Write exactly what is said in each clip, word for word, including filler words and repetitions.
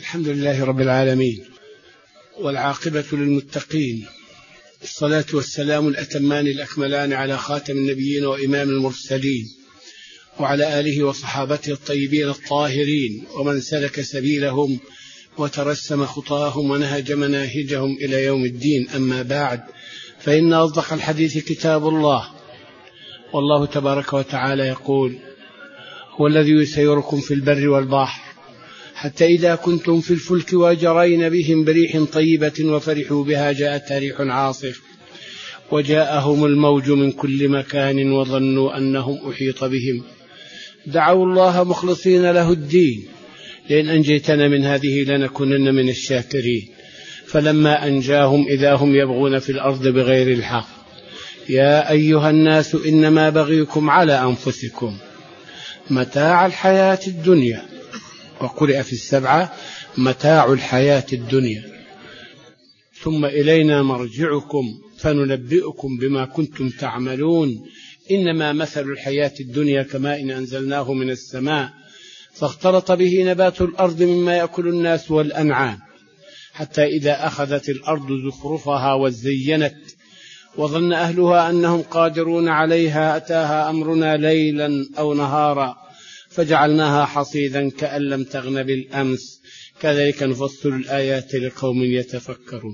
الحمد لله رب العالمين، والعاقبة للمتقين، الصلاة والسلام الأتمان الأكملان على خاتم النبيين وإمام المرسلين، وعلى آله وصحابته الطيبين الطاهرين، ومن سلك سبيلهم وترسم خطاهم ونهج مناهجهم إلى يوم الدين. أما بعد، فإن أصدق الحديث كتاب الله، والله تبارك وتعالى يقول: هو الذي يسيركم في البر والبحر حتى إذا كنتم في الفلك وجرين بهم بريح طيبة وفرحوا بها جاءتها ريح عاصف وجاءهم الموج من كل مكان وظنوا أنهم أحيط بهم دعوا الله مخلصين له الدين لئن أنجيتنا من هذه لنكونن من الشاكرين. فلما أنجاهم إذا هم يبغون في الأرض بغير الحق. يا أيها الناس إنما بغيكم على أنفسكم متاع الحياة الدنيا، وقرئ في السبعة متاع الحياة الدنيا، ثم إلينا مرجعكم فننبئكم بما كنتم تعملون. إنما مثل الحياة الدنيا كماء إن أنزلناه من السماء فاختلط به نبات الأرض مما يأكل الناس والأنعام حتى إذا أخذت الأرض زخرفها وزينت وظن أهلها أنهم قادرون عليها أتاها أمرنا ليلا أو نهارا فجعلناها حصيدا كأن لم تغن بالأمس كذلك نفصل الآيات لقوم يتفكرون.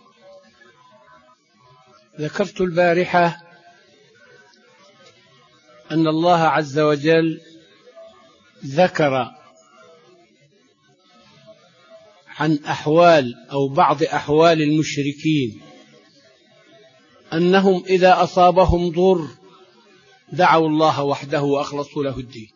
ذكرت البارحة أن الله عز وجل ذكر عن أحوال أو بعض أحوال المشركين أنهم إذا أصابهم ضر دعوا الله وحده وأخلصوا له الدين،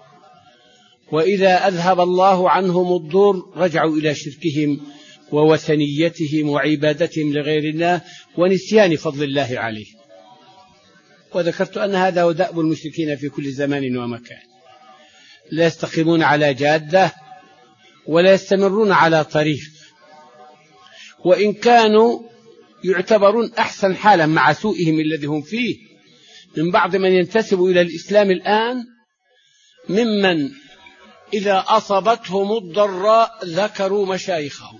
وإذا أذهب الله عنهم الضر رجعوا إلى شركهم ووثنيتهم وعبادتهم لغير الله ونسيان فضل الله عليه. وذكرت أن هذا هو دأب المشركين في كل زمان ومكان، لا يستقيمون على جادة ولا يستمرون على طريق، وإن كانوا يعتبرون أحسن حالا مع سوءهم الذي هم فيه من بعض من ينتسب إلى الإسلام الآن، ممن إذا أصابتهم الضراء ذكروا مشايخهم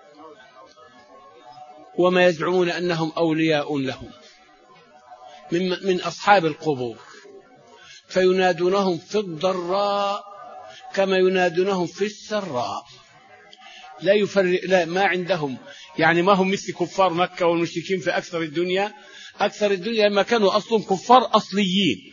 وما يزعمون أنهم أولياء لهم من, من أصحاب القبور، فينادونهم في الضراء كما ينادونهم في السراء. لا يفرق، لا ما عندهم، يعني ما هم مثل كفار مكة والمشركين في أكثر الدنيا. أكثر الدنيا لما كانوا أصلهم كفار أصليين،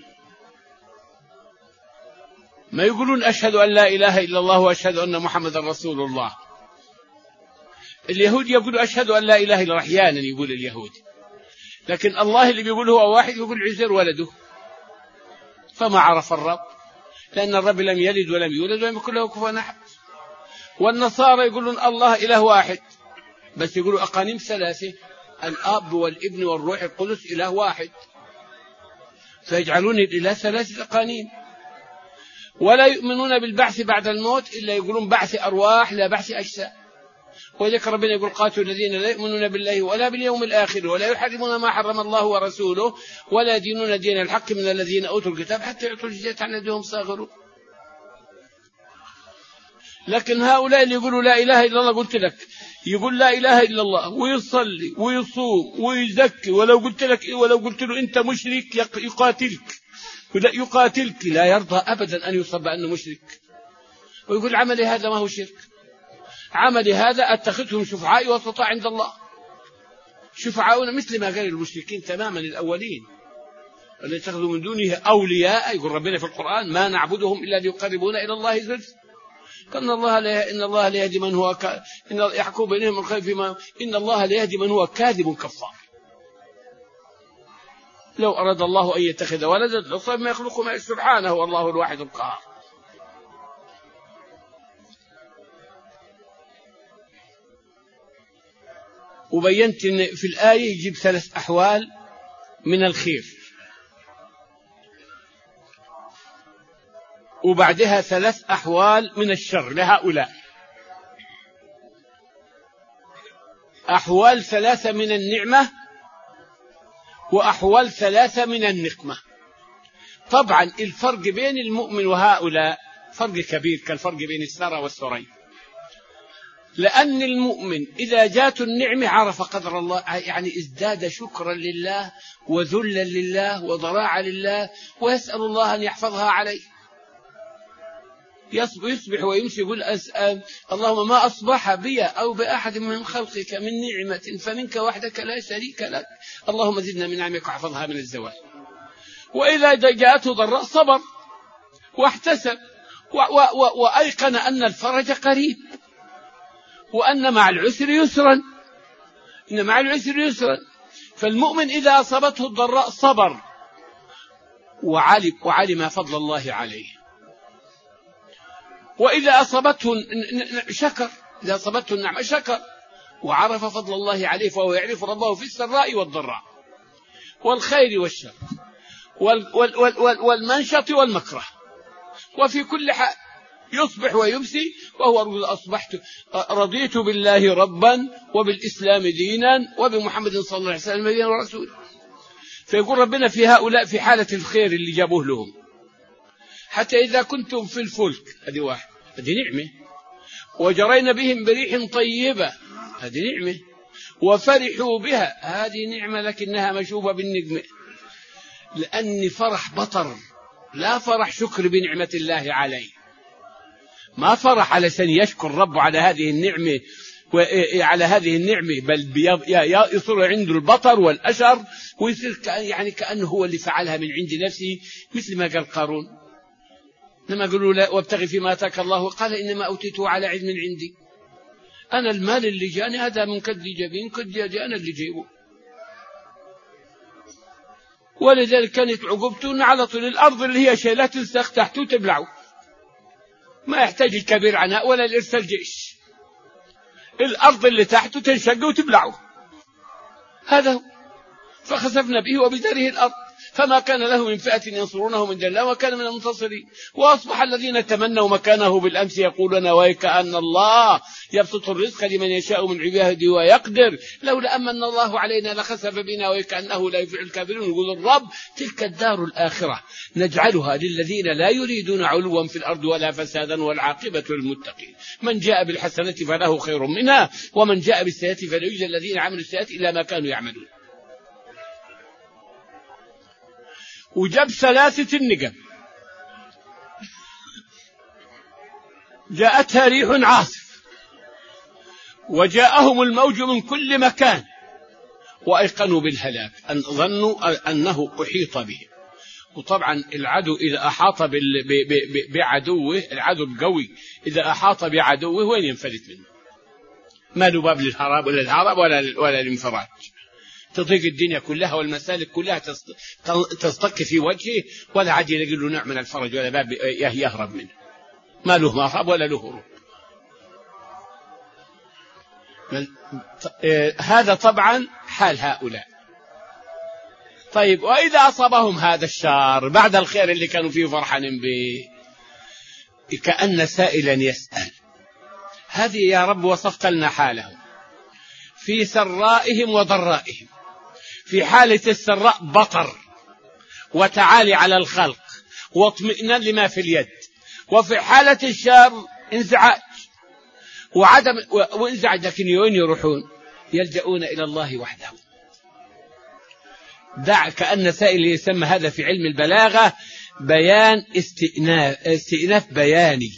ما يقولون أشهد أن لا إله إلا الله وأشهد أن محمد رسول الله. اليهود يقولوا أشهد أن لا إله إلا الله، أحيانا يقول اليهود، لكن الله اللي بيقول هو واحد يقول عزير ولده، فما عرف الرب، لأن الرب لم يلد ولم يولد ولم يكن له كفوا أحد. والنصارى يقولون الله إله واحد، بس يقولوا أقانيم ثلاثة، الآب والابن والروح القدس إله واحد، فيجعلون الإله ثلاثة أقانيم. ولا يؤمنون بالبعث بعد الموت إلا يقولون بعث أرواح لا بعث أجساد. وذلك ربنا يقول: قاتلوا الذين لا يؤمنون بالله ولا باليوم الآخر ولا يحرمون ما حرم الله ورسوله ولا يدينون دين الحق من الذين أوتوا الكتاب حتى يعطوا الجزية عن يدهم صاغرون. لكن هؤلاء اللي يقولوا لا إله إلا الله، قلت لك يقول لا إله إلا الله ويصلي ويصوم ويزكي، ولو قلت لك ولو قلت له أنت مشرك يقاتلك، لا يقاتلك، لا يرضى أبدا أن يصب أنه مشرك، ويقول عملي هذا ما هو شرك، عملي هذا أتخذهم شفعائي وسطاء عند الله. شفعاؤنا مثل ما قال المشركين تماما الأولين، الذين اتخذوا من دونه أولياء، يقول ربنا في القرآن: ما نعبدهم إلا ليقربونا إلى الله زلفى. كأن الله لا إن الله لا يهدي من هو ك... إن يحكم بينهم الخير فيما إن الله لا يهدي من هو كاذب كفار. لو أراد الله أن يتخذ ولدا لصار ما يخلق ما سبحانه والله الواحد القهار. وبينت إن في الآية يجيب ثلاث أحوال من الخير، وبعدها ثلاث أحوال من الشر لهؤلاء. أحوال ثلاثة من النعمة وأحوال ثلاثة من النقمة. طبعا الفرق بين المؤمن وهؤلاء فرق كبير، كالفرق بين السارة والسري. لأن المؤمن إذا جاءت النعمة عرف قدر الله، يعني ازداد شكرا لله وذلا لله وضراعا لله، ويسأل الله أن يحفظها عليه. يصبح ويمسي يقول أسأل اللهم ما أصبح بي أو بأحد من خلقك من نعمة فمنك وحدك لا شريك لك، اللهم زدنا من نعمك واحفظها من الزوال. وإذا جاءته ضراء صبر واحتسب وأيقن أن الفرج قريب، وأن مع العسر يسرا، إن مع العسر يسرا. فالمؤمن إذا أصابته الضراء صبر وعلم, وعلم فضل الله عليه، وإذا أصابته شكر، إذا أصابته النعمة شكر وعرف فضل الله عليه، فهو يعرف ربه في السراء والضراء والخير والشر والمنشط والمكره، وفي كل حال يصبح ويمسي وهو رجل أصبحت رضيت بالله ربا وبالإسلام دينا وبمحمد صلى الله عليه وسلم نبيا ورسولا. فيقول ربنا في هؤلاء في حالة الخير اللي جابوه لهم، حتى إذا كنتم في الفلك، هذه واحد، هذه نعمة، وجرينا بهم بريح طيبة، هذه نعمة، وفرحوا بها، هذه نعمة لكنها مشوبة بالنجمة، لأن فرح بطر لا فرح شكر بنعمة الله عليه. ما فرح على سن يشكر ربه على هذه النعمة وعلى هذه النعمة، بل يصير عنده البطر والأشر، ويصير يعني كأنه هو اللي فعلها من عند نفسه، مثل ما قال قارون لما قالوا لا وابتغي فيما آتاك الله، قال إنما أوتيته على علم عندي، أنا المال اللي جاني هذا من كدي جبين كدي أنا اللي جيبه. ولذلك كانت عقوبته على طول الأرض اللي هي شيلات تلسخ تحته تبلعه، ما يحتاج الكبير عناء ولا الإرسال جيش، الأرض اللي تحته تنشق وتبلعه، هذا هو. فخسفنا به وبداره الأرض فما كان له من فئة ينصرونه من دون الله وكان من المنتصرين. وأصبح الذين تمنوا مكانه بالأمس يقولون ويكأن الله يبسط الرزق لمن يشاء من عباده ويقدر لولا أمن الله علينا لخسف بنا ويكأنه لا يفعل الكافرون. يقول الرب تلك الدار الآخرة نجعلها للذين لا يريدون علوا في الأرض ولا فسادا والعاقبة للمتقين. من جاء بالحسنة فله خير منها ومن جاء بالسيئة فلا يجزى الذين عملوا السيئات إلا ما كانوا يعملون. وجاب ثلاثة النقم، جاءتها ريح عاصف وجاءهم الموج من كل مكان وأيقنوا بالهلاك، أن ظنوا أنه أحيط به. وطبعا العدو إذا أحاط بعدوه، العدو القوي إذا أحاط بعدوه وين ينفلت منه؟ ما له باب للهرب ولا الهرب ولا ولا الانفراج، تضيق الدنيا كلها والمسالك كلها تصطك في وجهه ولا عاد يلاقي له نوع من الفرج ولا باب يهرب منه، ما له مهرب ولا له هروب. هذا طبعا حال هؤلاء. طيب وإذا أصابهم هذا الشر بعد الخير اللي كانوا فيه فرحانين به، كأن سائلا يسأل، هذه يا رب وصفت لنا حالهم في سرائهم وضرائهم. في حالة السراء بطر وتعالي على الخلق واطمئنان لما في اليد، وفي حالة الشر انزعاج وعدم وانزعاج، لكن وين يروحون؟ يلجؤون إلى الله وحده. دع كأن سائل يسمى هذا في علم البلاغة بيان استئناف, استئناف بياني،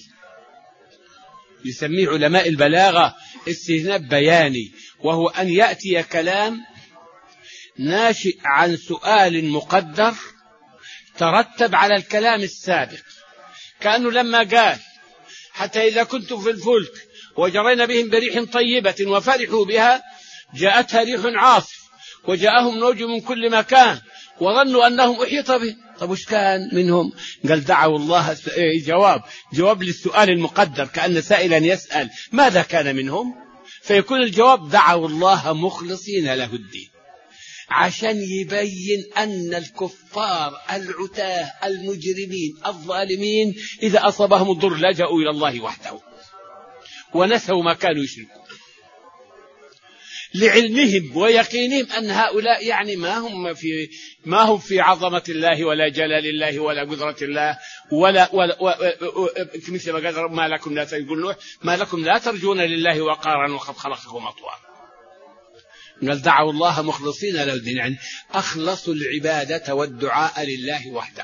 يسميه علماء البلاغة استئناف بياني، وهو أن يأتي كلام ناشئ عن سؤال مقدر ترتب على الكلام السابق. كأنه لما قال حتى إذا كنتم في الفلك وجرينا بهم بريح طيبة وفرحوا بها جاءتها ريح عاصف وجاءهم موج من كل مكان وظنوا أنهم أحيط بهم. طب وش كان منهم؟ قال دعوا الله. جواب جواب للسؤال المقدر، كأن سائلا يسأل ماذا كان منهم، فيكون الجواب دعوا الله مخلصين له الدين، عشان يبين أن الكفار العتاه المجرمين الظالمين إذا أصابهم الضر لجأوا إلى الله وحده ونسوا ما كانوا يشركون. لعلمهم ويقينهم أن هؤلاء يعني ما هم في ما هم في عظمة الله ولا جلال الله ولا قدرة الله ولا, ولا, ولا مثل ما قال ما لكم لا تقول نوح ما لكم لا ترجون لله وقارا وقد خلقكم أطوارا. قال دعوا الله مخلصين له الدين، يعني أخلصوا العبادة والدعاء لله وحده،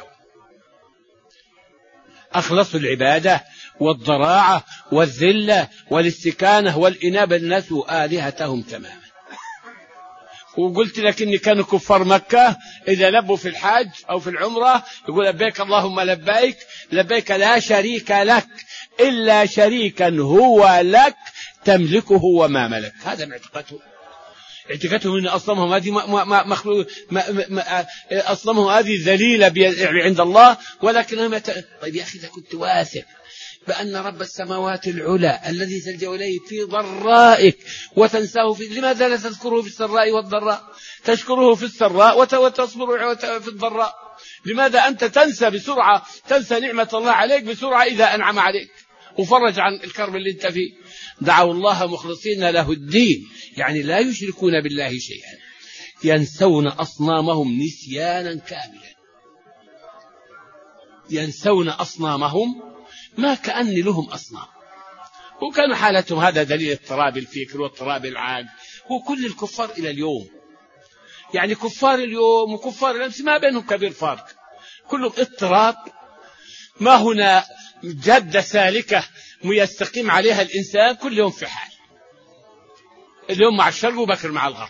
أخلصوا العبادة والضراعة والذلة والاستكانة والإنابة، نسوا آلهتهم تماما. وقلت لك إن كانوا كفار مكة إذا لبوا في الحج أو في العمرة يقول لبيك اللهم لبيك، لبيك لا شريك لك إلا شريكا هو لك تملكه وما ملك. هذا معتقدهم، اعتقادهم ان اصنامهم هذه مخلوق، اصنامهم هذه ذليله عند الله، ولكنهم يت... طيب يا اخي اذا كنت واثق بان رب السماوات العلى الذي تلجا اليه في ضرائك وتنساه في، لماذا لا تذكره في السراء والضراء؟ تشكره في السراء وتصبر في الضراء. لماذا انت تنسى بسرعه، تنسى نعمه الله عليك بسرعه اذا انعم عليك وفرج عن الكرب اللي انت فيه؟ دعوا الله مخلصين له الدين، يعني لا يشركون بالله شيئا، ينسون أصنامهم نسيانا كاملا، ينسون أصنامهم ما كأن لهم أصنام. وكان حالتهم هذا دليل اضطراب الفكر واضطراب العقل. وكل الكفار إلى اليوم، يعني كفار اليوم وكفار الأمس ما بينهم كبير فرق، كلهم اضطراب. ما هنا جدة سالكة يستقيم عليها الإنسان، كل يوم في حال، اليوم مع الشرق وبكر مع الغرب،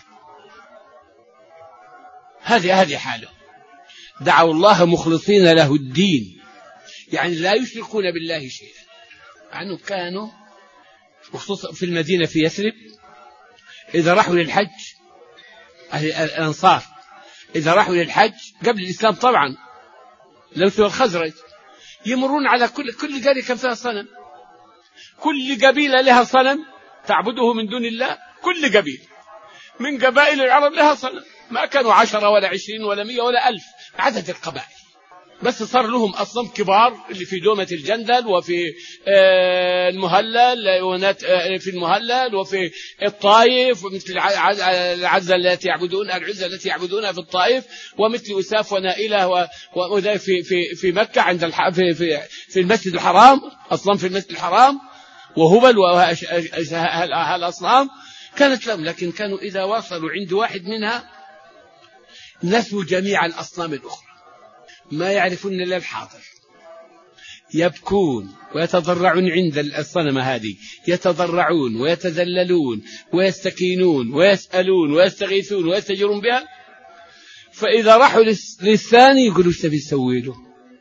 هذه هذه حاله. دعوا الله مخلصين له الدين، يعني لا يشركون بالله شيئا. عنه كانوا وخصوصا في المدينة في يثرب إذا راحوا للحج، أهل الأنصار إذا راحوا للحج قبل الإسلام طبعا لو سوى الخزرج، يمرون على كل كل قرية كان فيها صنم، كل قبيلة لها صنم تعبده من دون الله، كل قبيلة من قبائل العرب لها صنم، ما كانوا عشرة ولا عشرين ولا مية ولا ألف عدد القبائل، بس صار لهم أصنام كبار اللي في دومة الجندل وفي المهلل في المهلل وفي الطائف، ومثل العزة التي يعبدون العزة التي يعبدونها في الطائف، ومثل أساف ونائلة في في في مكة عند في في في المسجد الحرام، أصنام في المسجد الحرام وهبل وهالأصنام كانت لهم. لكن كانوا إذا وصلوا عند واحد منها نسوا جميع الأصنام الأخرى، ما يعرفون إلا الحاضر، يبكون ويتضرعون عند الصنمة هذه، يتضرعون ويتذللون ويستكينون ويسألون ويستغيثون ويستجيرون بها. فإذا راحوا للثاني يقولوا وش نبي نسوي له،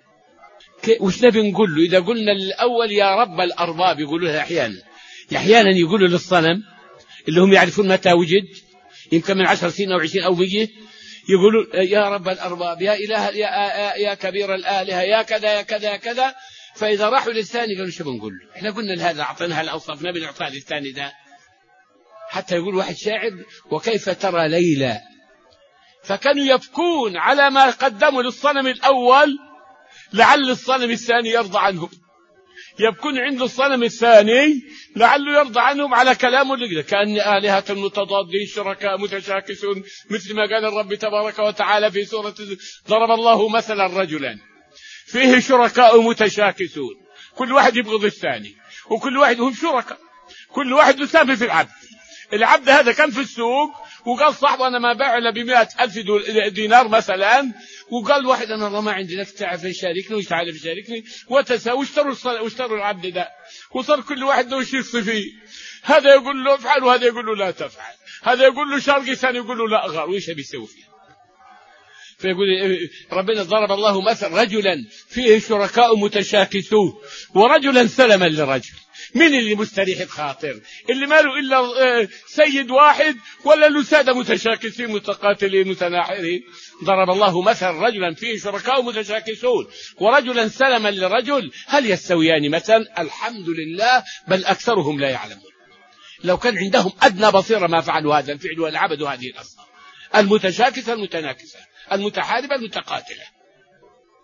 وش نبي نقول له؟ إذا قلنا الأول يا رب الأرباب يقولوا له أحيانا، أحيانا يقولوا للصنم اللي هم يعرفون متى وجد، يمكن من عشر سنين أو عشرين أو مية، يقولوا يا رب الأرباب يا إله يا, يا كبير الآلهة يا كذا يا كذا يا كذا. فإذا راحوا للثاني قالوا شو بنقول له؟ إحنا قلنا لهذا أعطيناها الأوصاف، نبي نعطيها للثاني ده. حتى يقول واحد شاعر وكيف ترى ليلى، فكانوا يبكون على ما قدموا للصنم الأول لعل الصنم الثاني يرضى عنهم، يبكون عند الصنم الثاني لعله يرضى عنهم على كلامه اللي كأن آلهة متضادين شركاء متشاكسون، مثل ما قال الرب تبارك وتعالى في سورة ضرب الله مثلا رجلا فيه شركاء متشاكسون، كل واحد يبغض الثاني وكل واحد هم شركاء، كل واحد يسامي في العبد. العبد هذا كان في السوق وقال صاحبه أنا ما باع إلا بمئة ألف دينار مثلا، وقال واحد أنا والله ما عندي لك تعال يشاركني وتعال يشاركني وتساوي، واشتروا واشتروا العبد ده، وصار كل واحد له شيء فيه، هذا يقول له افعل وهذا يقول له لا تفعل، هذا يقول له شرقي ثاني يقول له لا أغار، وإيش بيسوي فيه؟ فيقول ربنا ضرب الله مثل رجلا فيه شركاء متشاكسون ورجلا سلما لرجل. من اللي مستريح الخاطر؟ اللي ما له إلا سيد واحد ولا له سادة متشاكسين متقاتلين متناحرين؟ ضرب الله مثل رجلا فيه شركاء متشاكسون ورجلا سلما لرجل، هل يستويان مثلا؟ الحمد لله، بل أكثرهم لا يعلمون. لو كان عندهم أدنى بصيرة ما فعلوا هذا الفعل ولا عبدوا هذه الأصنام المتشاكسة المتناكسة المتحاربة المتقاتلة.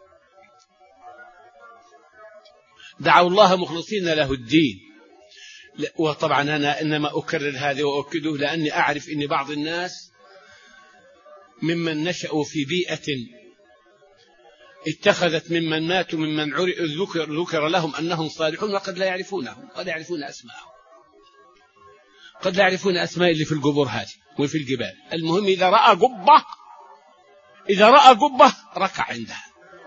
دعوا الله مخلصين له الدين وطبعا أنا إنما أكرر هذا وأؤكده لأني أعرف أن بعض الناس ممن نشأوا في بيئة اتخذت ممن ماتوا ممن ذكر, ذكر لهم أنهم صالحون وقد لا يعرفونهم، قد يعرفون أسماءهم، قد لا يعرفون أسماء اللي في القبور هذه وفي الجبال. المهم إذا رأى قبة إذا رأى قبة ركع عندها،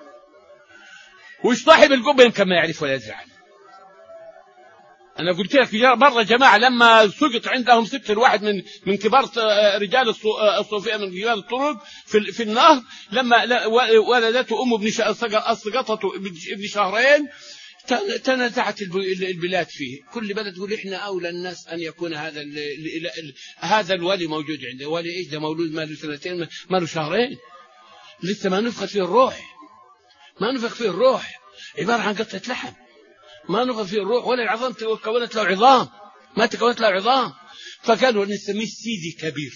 وش صاحب القبة يمكن ما يعرف ولا يدري عنه. أنا قلت لك مرة جماعة لما سقط عندهم ست الواحد من من كبار رجال الصوفية من رجال الطرق في في النهر، لما ولدته أمه سقطته ابن شهرين تنازعت البلاد فيه. كل بلد تقول إحنا أولى الناس أن يكون هذا هذا الولي موجود عنده. ولي إيش ده؟ مولود ما له سنتين ما له شهرين، لسه ما نفخت فيه الروح، ما نفخ فيه الروح، عبارة عن قطعة لحم ما نفخ فيه الروح ولا العظام تكونت له عظام، ما تكونت له عظام. فكانوا نسميه سيدي كبير،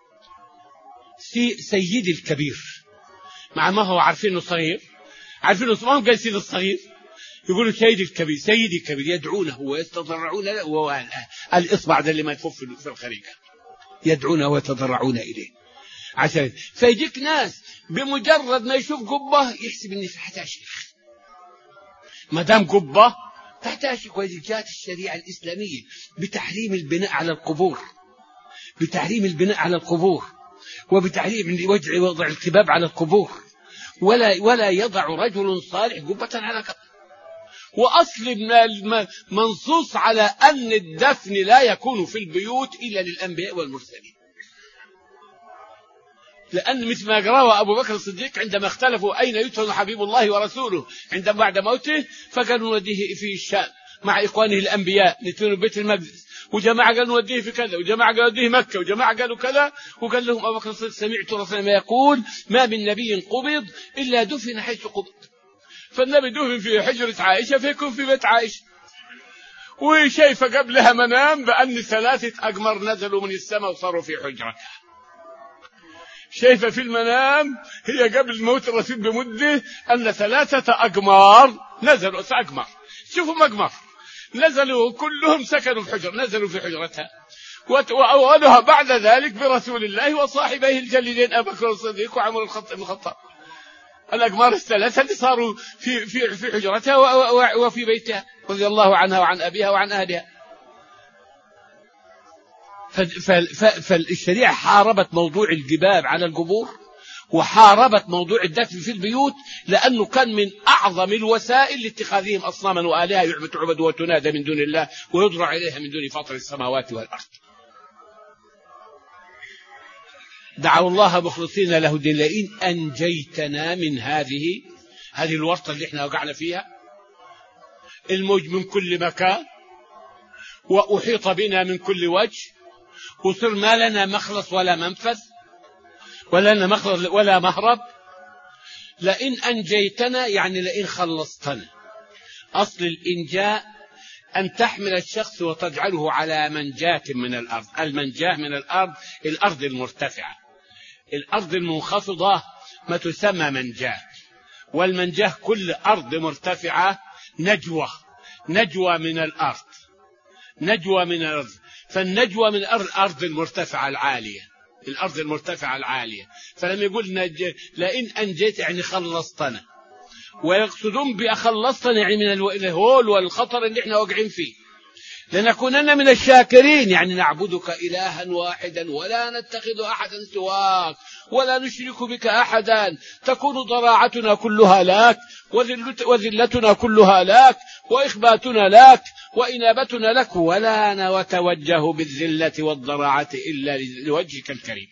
سي سيدي الكبير، مع ما هو عارفينه صغير، عارفينه صغير، ما هم قال سيدي الصغير، يقولوا سيدي الكبير، سيدي الكبير، يدعونه ويتضرعون له، والإصبع ده اللي ما يفف في الخريقة يدعونه ويتضرعون إليه عشان. فيجيك ناس بمجرد ما يشوف قبة يحسب إني فتحتها شيخ، ما دام قبة فتحتها شيخ. وإذا جاءت الشريعة الإسلامية بتحريم البناء على القبور، بتحريم البناء على القبور، وبتحريم وضع الكباب على القبور، ولا ولا يضع رجل صالح قبة على قبر. وأصل منصوص على أن الدفن لا يكون في البيوت إلا للأنبياء والمرسلين، لأن مثل ما قرأه أبو بكر الصديق عندما اختلفوا أين يدفن حبيب الله ورسوله عندما بعد موته، فقالوا نوديه في الشام مع إخوانه الأنبياء ندفنه بيت المقدس، وجماعة قالوا نوديه في كذا، وجماعة قالوا نوديه مكة، وجماعة قالوا كذا. وقال لهم أبو بكر الصديق سمعت رسول الله يقول ما من نبي قبض إلا دفن حيث قبض. فالنبي دفن في حجرة عائشة فيكون في بيت عائشة. وشايفة قبلها منام بأن ثلاثة أقمار نزلوا من السماء وصاروا في حجرتها. شايفة في المنام هي قبل موت الرسول بمدة أن ثلاثة أقمار نزلوا، أقمار شوفوا أقمار نزلوا كلهم سكنوا في حجر، نزلوا في حجرتها. وأولها بعد ذلك برسول الله وصاحبيه الجليلين أبو بكر الصديق وعمر الخطاب، الأقمار الثلاثة اللي صاروا في في في حجرتها وفي بيتها رضي الله عنها وعن أبيها وعن أهلها. فالشريعة حاربت موضوع الجباب على القبور، وحاربت موضوع الدفن في البيوت، لأنه كان من أعظم الوسائل لاتخاذهم أصناما وآلهة يعبد وتنادى من دون الله ويضرع إليها من دون فاطر السماوات والأرض. دعوا الله مخلصين له الدين لئن أنجيتنا من هذه هذه الورطة اللي احنا وقعنا فيها، الموج من كل مكان وأحيط بنا من كل وجه، وصر ما لنا مخلص ولا منفذ ولا لنا مخلص ولا مهرب. لئن أنجيتنا يعني لئن خلصتنا. أصل الإنجاء أن تحمل الشخص وتجعله على منجاة من الأرض. المنجاة من الأرض الأرض المرتفعة، الأرض المنخفضة ما تسمى منجاة، والمنجاة كل أرض مرتفعة نجوة، نجوة من الأرض، نجوة من الأرض. فالنجوة من الأرض الأرض المرتفعة العالية، الأرض المرتفعة العالية. فلما يقول نج... لئن أنجيت يعني خلصتنا، ويقصدون بأخلصتنا يعني من الهول والخطر اللي احنا واقعين فيه، لنكونن من الشاكرين يعني نعبدك إلها واحدا ولا نتخذ أحدا سواك ولا نشرك بك أحدا، تكون ضراعتنا كلها لك وذلتنا كلها لك وإخباتنا لك وإنابتنا لك، ولا نتوجه بالذلة والضراعة إلا لوجهك الكريم.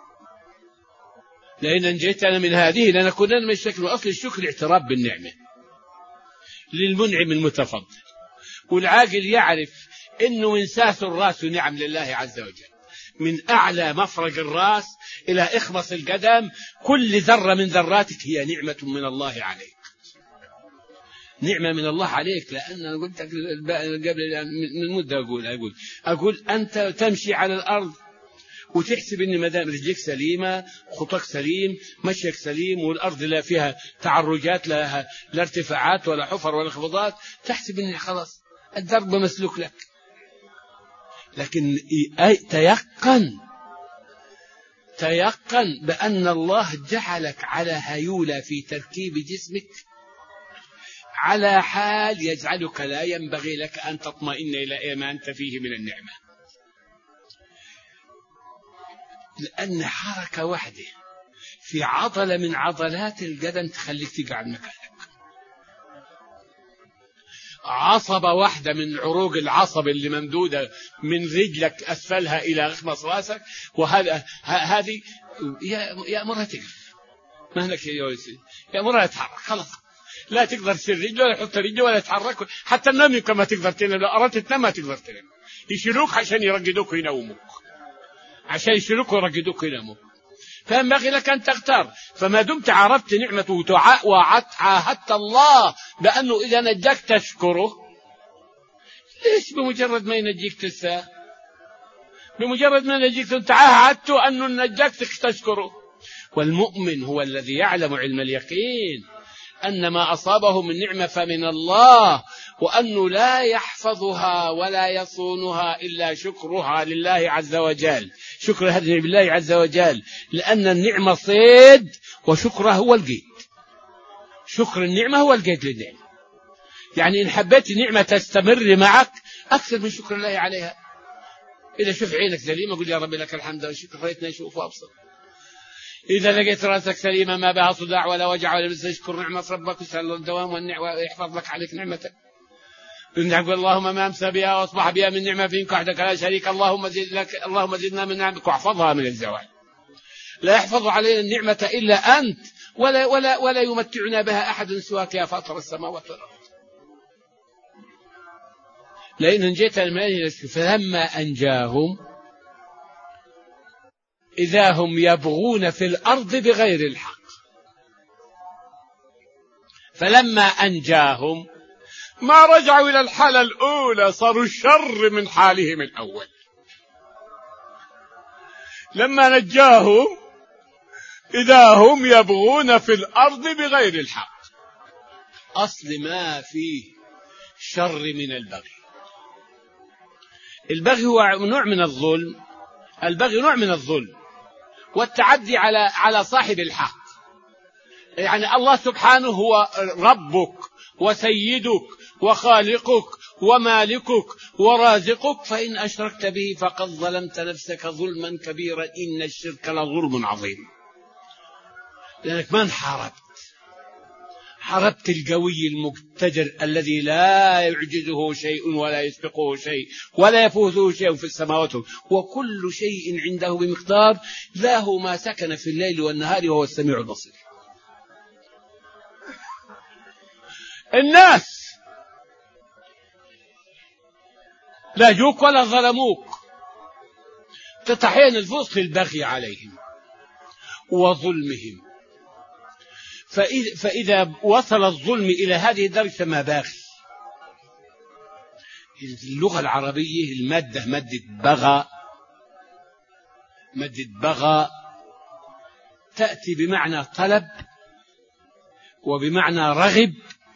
لئن أنجيتنا من هذه لنكونن من الشكر. وأصل الشكر اعتراف بالنعمة للمنعم المتفضل، والعاقل يعرف إنه من ساس الراس نعم لله عز وجل، من أعلى مفرق الراس إلى إخمص القدم كل ذرة من ذراتك هي نعمة من الله عليك، نعمة من الله عليك. لأن أنا قلت قبل من مدة أقول أقول أقول أنت تمشي على الأرض وتحسب إن مدام رجلك سليمة، خطك سليم، مشيك سليم، والأرض لا فيها تعرجات، لا لا ارتفاعات ولا حفر ولا انخفاضات، تحسب إن خلاص الدرب مسلوك لك. لكن تيقن تيقن بأن الله جعلك على هيولة في تركيب جسمك على حال يجعلك لا ينبغي لك أن تطمئن إلى ما أنت فيه من النعمة، لأن حركة واحدة في عضلة من عضلات القدم تخليك تقعد مكانك، عصبة واحدة من عروق العصب اللي ممدودة من رجلك أسفلها إلى غمص راسك، وهذا هذه يأمرها تقف، ما هناك يأمرها تتحرك، خلاص لا تقدر تشيل رجله ولا تحط رجله ولا تتحرك، حتى النوم يمكن ما تقدر تنام، لو أردت تنام ما تقدر تنام، يشيلوك عشان يرقدوك وينوموك، عشان يشيلوك ويرقدوك وينوموك. فينبغي لك أن تختار. فما دمت عرفت نعمته وعاهدت الله بأنه إذا نجاك تشكره، ليش بمجرد ما ينجيك تنسى؟ بمجرد ما ينجيك أنت عاهدت أنه نجاك تشكره. والمؤمن هو الذي يعلم علم اليقين أن ما أصابه من نعمة فمن الله، وأنه لا يحفظها ولا يصونها إلا شكرها لله عز وجل، شكر هذه بالله عز وجل، لأن النعمة صيد وشكرها هو القيد. شكر النعمة هو القيد للنعمة، يعني إن حبيت النعمة تستمر معك أكثر من شكر الله عليها. إذا شوف عينك سليمة قل يا ربي لك الحمد والشكر، ريتنا نشوف وأبصر. إذا لقيت رأسك سليمة ما بها صداع ولا وجع ولا بس، اشكر نعمة ربك وسأل الدوام والنعمة ويحفظ لك عليك نعمتك. نقول اللهم ما أمسى بها وأصبح بها من نعمة فيك وحدك لا شريك، اللهم زد لك، اللهم زدنا من نعمك واحفظها من الزوال. لا يحفظ علينا النعمة إلا أنت، ولا ولا ولا يمتعنا بها أحد سواك يا فاطر السماوات والأرض. لئن أنجيت المال فلما أنجاهم إذا هم يبغون في الأرض بغير الحق. فلما أنجاهم ما رجعوا إلى الحالة الأولى، صاروا الشر من حالهم الأول. لما نجاهم إذا هم يبغون في الأرض بغير الحق. أصل ما فيه شر من البغي. البغي هو نوع من الظلم، البغي نوع من الظلم والتعدي على على صاحب الحق. يعني الله سبحانه هو ربك وسيدك وخالقك ومالكك ورازقك، فإن أشركت به فقد ظلمت نفسك ظلما كبيرا، إن الشرك لظلم عظيم. لأنك من حاربت حاربت القوي المقتدر الذي لا يعجزه شيء ولا يسبقه شيء ولا يفوته شيء في السماوات، وكل شيء عنده بمقدار، له ما سكن في الليل والنهار وهو السميع البصير. الناس لا جوك ولا ظلموك، تتحين الفرصة للبغي عليهم وظلمهم. فإذا, فإذا وصل الظلم إلى هذه الدرجة ما باغي. اللغة العربية المادة مادة بغى، مادة بغى تأتي بمعنى طلب وبمعنى رغب.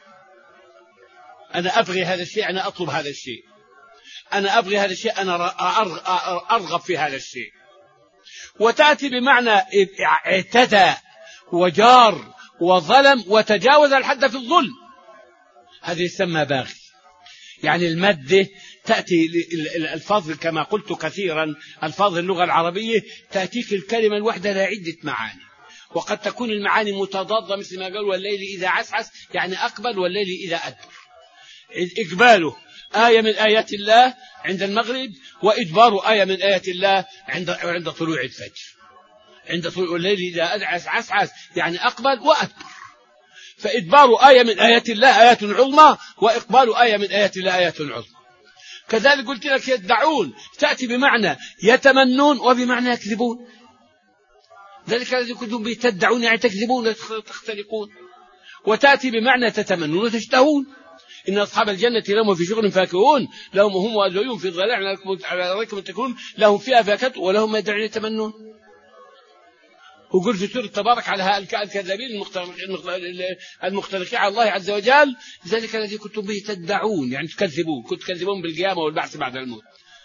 أنا أبغي هذا الشيء، أنا أطلب هذا الشيء، أنا أبغي هذا الشيء، أنا أرغب في هذا الشيء. وتأتي بمعنى اعتدى وجار وظلم وتجاوز الحد في الظلم، هذا يسمى باغي. يعني المادة تأتي الألفاظ كما قلت كثيرا، ألفاظ اللغة العربية تأتيك الكلمة الواحدة لا عدة معاني، وقد تكون المعاني متضادة، مثل ما قال والليل إذا عسعس يعني أقبل، والليل إذا أدبر. إقباله آية من آيات الله عند المغرب، وإدباره آية من آيات الله عند عند طلوع الفجر. عند طلوع الليل إذا أدعس عسعس يعني أقبل وأدبر. فإدبار آية من آيات الله آيات عظمى، وإقبال آية من آيات الله آيات عظمى. كذلك قلت لك يدعون تأتي بمعنى يتمنون وبمعنى يكذبون. ذلك الذي كنتم به تدعون يعني تكذبون تختلقون. وتأتي بمعنى تتمنون وتشتهون. إن أصحاب الجنة لهم في شغل فاكهون، لهم هم وأزواجهم في ظلال على ركب تكون لهم فيها فاكهة ولهم ما يدعون يتمنون. وقل في سورة تبارك على الكذابين المختلقين على الله عز وجل، ذلك الذي كنتم به تدعون يعني تكذبون، كنت تكذبون بالقيامة والبعث بعد الموت.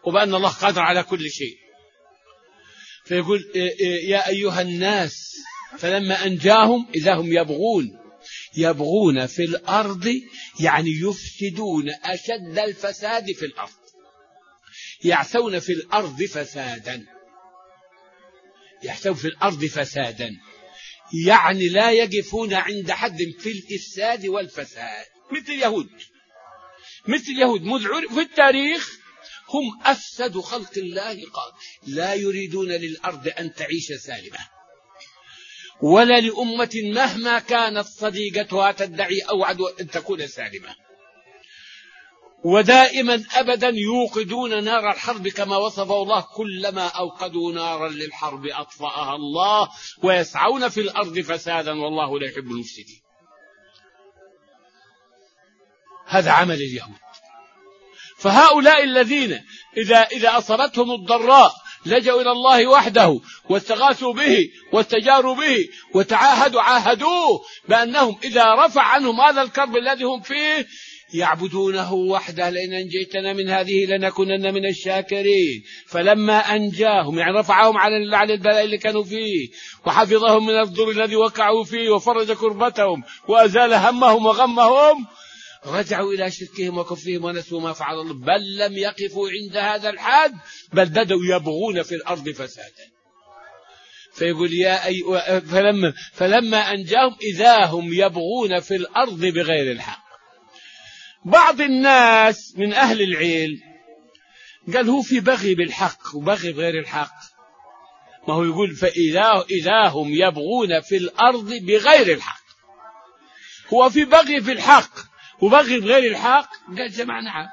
وبأن الله قادر على كل شيء. فيقول يا أيها الناس فلما أنجاهم إذا هم يبغون يبغون في الأرض، يعني يفسدون أشد الفساد في الأرض، يعثون في الأرض فسادا، يعثون في الأرض فسادا يعني لا يقفون عند حد في الإفساد والفساد، مثل اليهود. مثل اليهود منذ في التاريخ هم أفسد خلق الله قال لا يريدون للأرض أن تعيش سالمة، ولا لأمة مهما كانت صديقتها تدعي أوعد أن تكون سالمة، ودائما أبدا يوقدون نار الحرب كما وصفه الله، كلما أوقدوا نارا للحرب أطفأها الله، ويسعون في الأرض فسادا والله لا يحب المفسدين. هذا عمل اليهود. فهؤلاء الذين إذا, إذا أصابتهم الضراء لجأوا إلى الله وحده واستغاثوا به واستجاروا به وتعاهدوا عاهدوه بأنهم إذا رفع عنهم هذا الكرب الذي هم فيه يعبدونه وحده، لئن أنجيتنا من هذه لنكونن من الشاكرين. فلما أنجاهم يعني رفعهم على على البلاء اللي كانوا فيه، وحفظهم من الضر الذي وقعوا فيه، وفرج كربتهم وأزال همهم وغمهم، رجعوا إلى شركهم وكفرهم ونسوا ما فعل الله، بل لم يقفوا عند هذا الحد، بل بدأوا يبغون في الأرض فسادا. فيقول يا أي فلما, فلما أنجاهم إذا هم يبغون في الأرض بغير الحق. بعض الناس من أهل العلم قال هو في بغي بالحق وبغي بغير الحق، ما هو يقول فإذا إذا هم يبغون في الأرض بغير الحق، هو في بغي في الحق وبغي بغير الحق. قال جماعة نعم،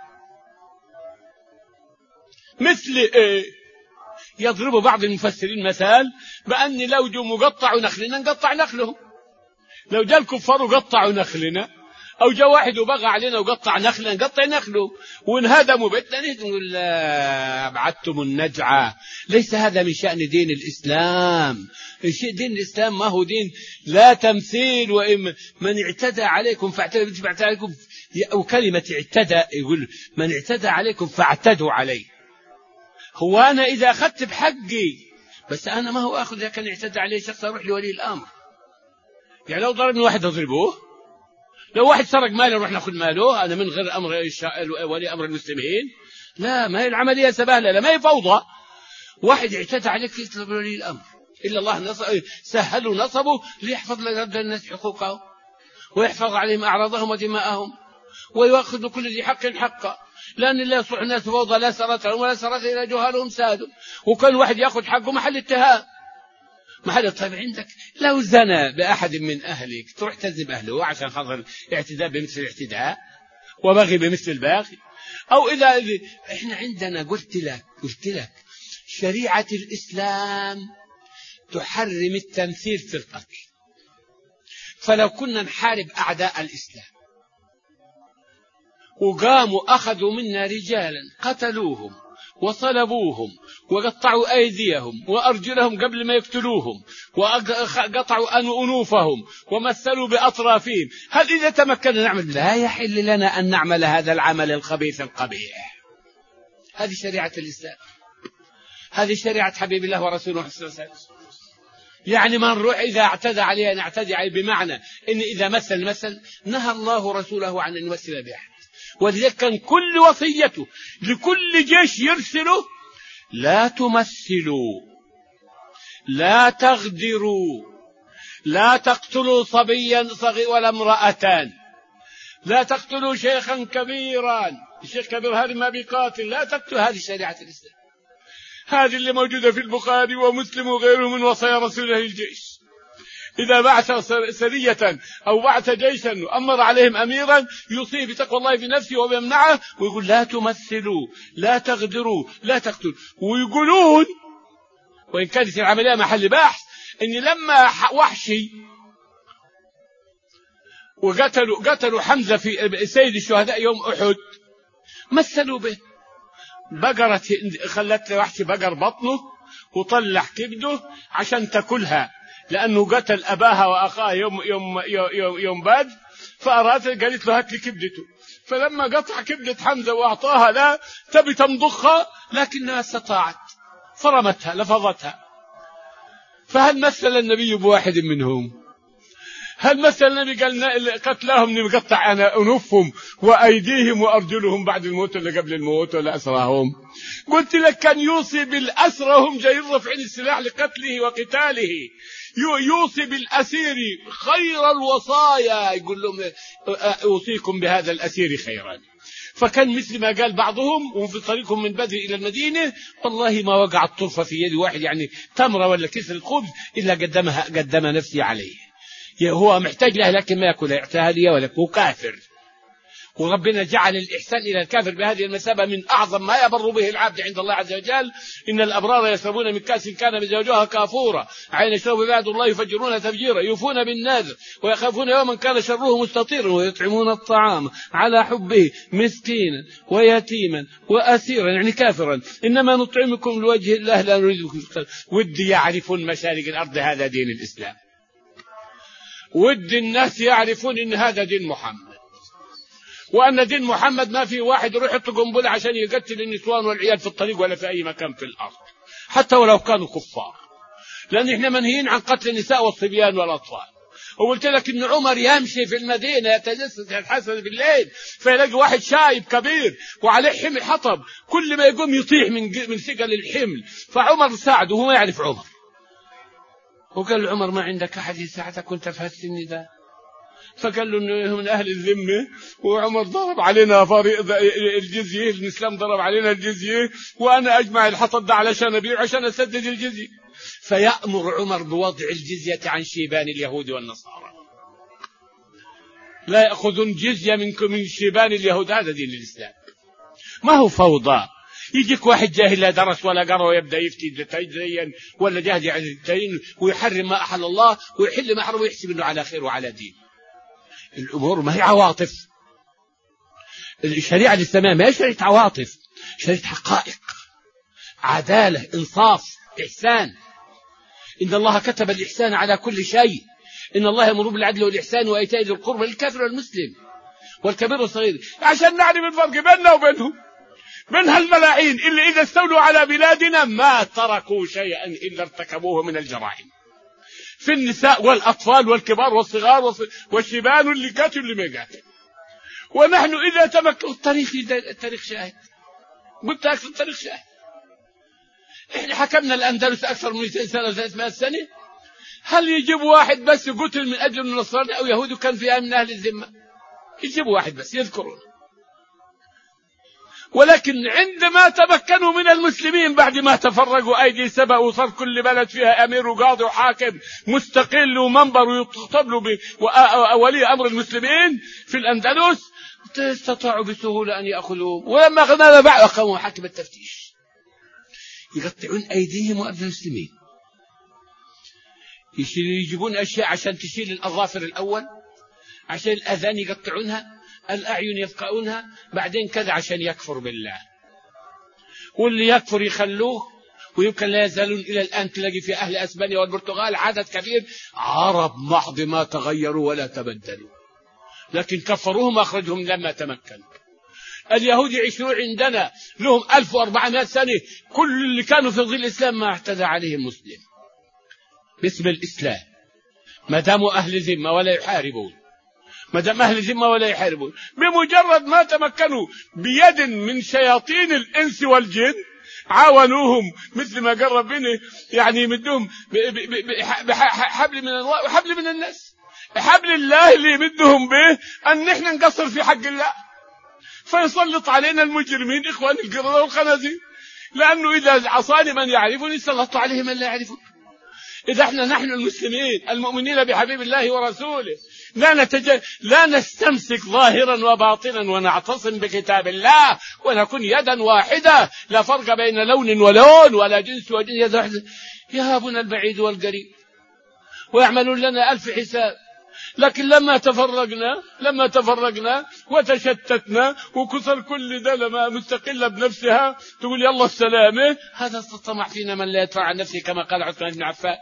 مثل إيه؟ يضرب بعض المفسرين مثال بأن لو جو مقطع نخلنا نقطع نخلهم، لو جاء الكفار وقطعوا نخلنا، أو جاء واحد وبغى علينا وقطع نخلنا نقطع نخله، وانهدموا بيتنا نهدم. نقول لا أبعدتم النجعة، ليس هذا من شأن دين الإسلام. دين الإسلام ما هو دين لا تمثيل، وإن من اعتدى عليكم فاعتدوا عليكم، أو كلمة اعتدى يقول من اعتدى عليكم فاعتدوا عليه. هو أنا إذا أخذت بحقي، بس أنا ما هو أخذ إذا كان اعتدى عليه شخص أروح لولي الأمر. يعني لو ضربني واحد أضربه، لو واحد سرق مالي نروح ناخذ ماله، أنا من غير أمر ولي أمر المسلمين؟ لا، ما هي العملية سبهلة، لا ما هي فوضى. واحد اعتدى عليك يطلب ولي الأمر، إلا الله سهلوا نصبه ليحفظ للناس حقوقهم ويحفظ عليهم أعراضهم ودماءهم ويأخذ كل ذي حق حقه، لأن الله يصلح الناس فوضى لا سرت لهم ولا سرت إلى جهالهم سادوا، وكل واحد يأخذ حقه محل اتهام محل. طيب عندك لو زنى بأحد من أهلك تروح تذب أهله عشان خاطر اعتداء بمثل الاعتداء وبغي بمثل الباغي؟ أو إذا إحنا عندنا قلت لك قلت لك شريعة الإسلام تحرم التمثيل في القتل، فلو كنا نحارب أعداء الإسلام وقاموا أخذوا منا رجالا قتلوهم وصلبوهم وقطعوا أيديهم وأرجلهم قبل ما يقتلوهم وقطعوا أنوفهم ومثلوا بأطرافهم، هل إذا تمكنا نعمل؟ لا يحل لنا أن نعمل هذا العمل الخبيث القبيح. هذه شريعة الإسلام، هذه شريعة حبيب الله ورسوله صلى الله عليه وسلم. يعني من روح إذا اعتدى عليه نعتدي عليه، بمعنى إن إذا مثل مثل نهى الله رسوله عن أن يمثل بأحد. ولذلك كان كل وصيته لكل جيش يرسله لا تمثلوا، لا تغدروا، لا تقتلوا صبيا صغير ولا امرأتان، لا تقتلوا شيخا كبيرا، الشيخ كبير هذا ما بيقاتل، لا تقتلوا. هذه شريعة الإسلام، هذه اللي موجودة في البخاري ومسلم وغيره من وصايا رسوله الجيش. إذا بعث سرية أو بعث جيشا وأمر عليهم أميرا يوصيه بتقوى الله في نفسه ويمنعه، ويقول لا تمثلوا، لا تغدروا، لا تقتلوا. ويقولون وإن كانت العملية محل بحث إن لما وحشي وقتلوا قتلوا حمزة في سيد الشهداء يوم أحد مثلوا به بقرة، خلت وحشي بقر بطنه وطلع كبده عشان تأكلها، لأنه قتل أباها وأخاه يوم يوم يوم يوم بدر، فأرادت قالت له هات لي كبدته، فلما قطع كبدة حمزة وأعطاها لا تبي تمضخها لكنها استطاعت فرمتها لفظتها. فهل مثل النبي بواحد منهم؟ هل مثل النبي قال قتلاهم نقطع أنوفهم وأيديهم وأرجلهم بعد الموت ولا قبل الموت ولا أسراهم؟ قلت لك كان يوصي بالأسرى هم جايين رافعين السلاح لقتله وقتاله، يوصي بالأسير خير الوصايا، يقول لهم أوصيكم بهذا الأسير خيرا. فكان مثل ما قال بعضهم وفي طريقهم من بدر إلى المدينة والله ما وقعت طرفة في يد واحد يعني تمرة ولا كسر الخبز إلا قدمها قدم نفسي عليه. هو محتاج له لكن ما يأكل اعتهادية ولا هو كافر. وربنا جعل الإحسان إلى الكافر بهذه المثابة من أعظم ما يبر به العبد عند الله عز وجل. إن الأبرار يشربون من كأس كان مزاجها كافورا عين يشرب عباد الله يفجرون تفجيرا يوفون بالنذر ويخافون يوما كان شره مستطيرا ويطعمون الطعام على حبه مسكينا ويتيما وأسيرا يعني كافرا إنما نطعمكم لوجه الله لا نريد ودي يعرفون مشارق الأرض هذا دين الإسلام، ودي الناس يعرفون إن هذا دين محمد، وأن دين محمد ما في واحد يروح يحط قنبلة عشان يقتل النسوان والعيال في الطريق ولا في أي مكان في الأرض حتى ولو كانوا كفار، لأن إحنا منهيين عن قتل النساء والصبيان والأطفال. وقلت لك إن عمر يمشي في المدينة يتجسس الحسن بالليل فيلاقي واحد شايب كبير وعليه حمل حطب كل ما يقوم يطيح من من ثقل الحمل، فعمر ساعده وهو ما يعرف عمر، وقال له عمر ما عندك أحد يساعدك كنت في هالسن ده؟ فقال له انه من اهل الذمه وعمر ضرب علينا الجزيه، الاسلام ضرب علينا الجزيه وانا اجمع الحطب ده علشان ابيع عشان اسدد الجزيه. فيأمر عمر بوضع الجزيه عن شيبان اليهود والنصارى، لا يأخذون جزيه منكم من شيبان اليهود، هذا دين الاسلام ما هو فوضى. يجيك واحد جاهل لا درس ولا قرأ ويبدأ يفتي تدين ولا جاهل يعني الدين ويحرم ما أحل الله ويحل ما حرم ويحسب انه على خير وعلى دين. الأمور ما هي عواطف، الشريعة الإسلامية ما هي شريعة عواطف، شريعة حقائق، عدالة، إنصاف، إحسان. إن الله كتب الإحسان على كل شيء، إن الله يأمر بالعدل والإحسان وإيتاء ذي القربى للكافر والمسلم والكبير والصغير، عشان نعرف الفرق بيننا وبينهم، بين هالملاعين اللي إذا استولوا على بلادنا ما تركوا شيئا إلا ارتكبوه من الجرائم في النساء والأطفال والكبار والصغار والشبان واللي قاتل واللي ما قاتل. ونحن إذا تمكن التاريخ التاريخ شاهد، قلت أكثر التاريخ شاهد. إحنا حكمنا الأندلس أكثر من مئتين سنة وثلاثمائة سنة، هل يجيب واحد بس قتل من أجل النصارى أو يهود كان فيها من أهل الذمة؟ يجيب واحد بس يذكرون. ولكن عندما تمكنوا من المسلمين بعد ما تفرقوا أيدي سبأ وصار كل بلد فيها أمير وقاضي وحاكم مستقل ومنبر ويطلب له ولي أمر المسلمين في الأندلس، استطاعوا بسهولة أن يأخذوهم. ولما أخذنا بعد أقاموا حاكم التفتيش يقطعون أيديهم وأرجل المسلمين، يجيبون أشياء عشان تشيل الأظافر الأول، عشان الأذان يقطعونها، الأعين يفقعونها، بعدين كذا عشان يكفر بالله. واللي يكفر يخلوه، ويمكن لا يزالون إلى الآن تلاقي في أهل أسبانيا والبرتغال عدد كبير عرب محض ما تغيروا ولا تبدلوا، لكن كفروهم أخرجهم لما تمكنوا. اليهود يعيشون عندنا لهم ألف وأربعمائة سنة، كل اللي كانوا في ظل الإسلام ما اعتدى عليه المسلم باسم الإسلام، ما داموا أهل ذمة ولا يحاربون، ما دام أهل ذمة ولا يحاربون. بمجرد ما تمكنوا بيد من شياطين الإنس والجن عاونوهم مثل ما قال ربنا، يعني يمدهم بحبل من الله وحبل من الناس. حبل الله اللي يمدهم به أن نحن نقصر في حق الله، فيسلط علينا المجرمين إخوان القردة والخنازير، لأنه إذا عصاني من يعرفون يسلط عليه من لا يعرفون. إذا احنا نحن المسلمين المؤمنين بحبيب الله ورسوله لا نتج... لا نستمسك ظاهرا وباطنا ونعتصم بكتاب الله ونكون يدا واحدة لا فرق بين لون ولون ولا جنس وجنس، يهابنا البعيد والقريب ويعملون لنا ألف حساب. لكن لما تفرقنا لما تفرقنا وتشتتنا وكسر كل دلمة مستقلة بنفسها تقول يلا السلامة، هذا الطمع فينا من لا يدفع عن نفسه كما قال عثمان بن عفان.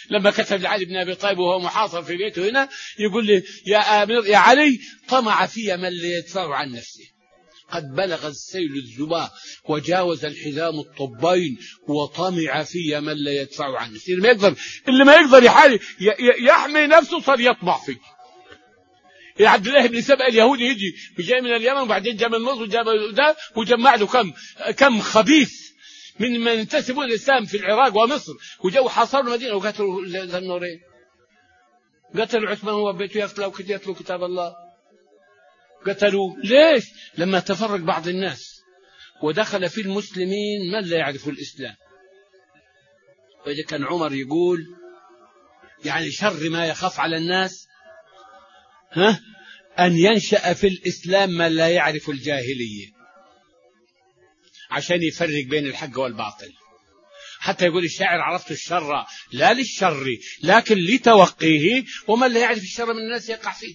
لما كتب لعلي بن أبي طالب وهو محاصر في بيته هنا يقول لي يا أمير يا علي طمع في من لا يدفع عن نفسه، قد بلغ السيل الزبا وجاوز الحزام الطبين وطمع في من لا يدفع عن نفسه. اللي ما يقدر اللي ما يقدر يحارب يحمي نفسه صار يطمع فيه. يا عبد الله بن سبأ اليهودي يجي جاي من اليمن وبعدين جاء من مصر وجاب ده وجمع له كم كم خبيث من من ينتسبون الإسلام في العراق ومصر، وجاءوا حاصروا المدينة وقتلوا ذا النورين، قتلوا عثمان وهو بيته يتلو يتلو كتاب الله، قتلوا. ليش؟ لما تفرق بعض الناس ودخل في المسلمين من لا يعرف الإسلام. وإذا كان عمر يقول يعني شر ما يخاف على الناس ها أن ينشأ في الإسلام من لا يعرف الجاهلية، عشان يفرق بين الحق والباطل. حتى يقول الشاعر عرفت الشر لا للشر لكن لتوقيه، ومن لا يعرف الشر من الناس يقع فيه.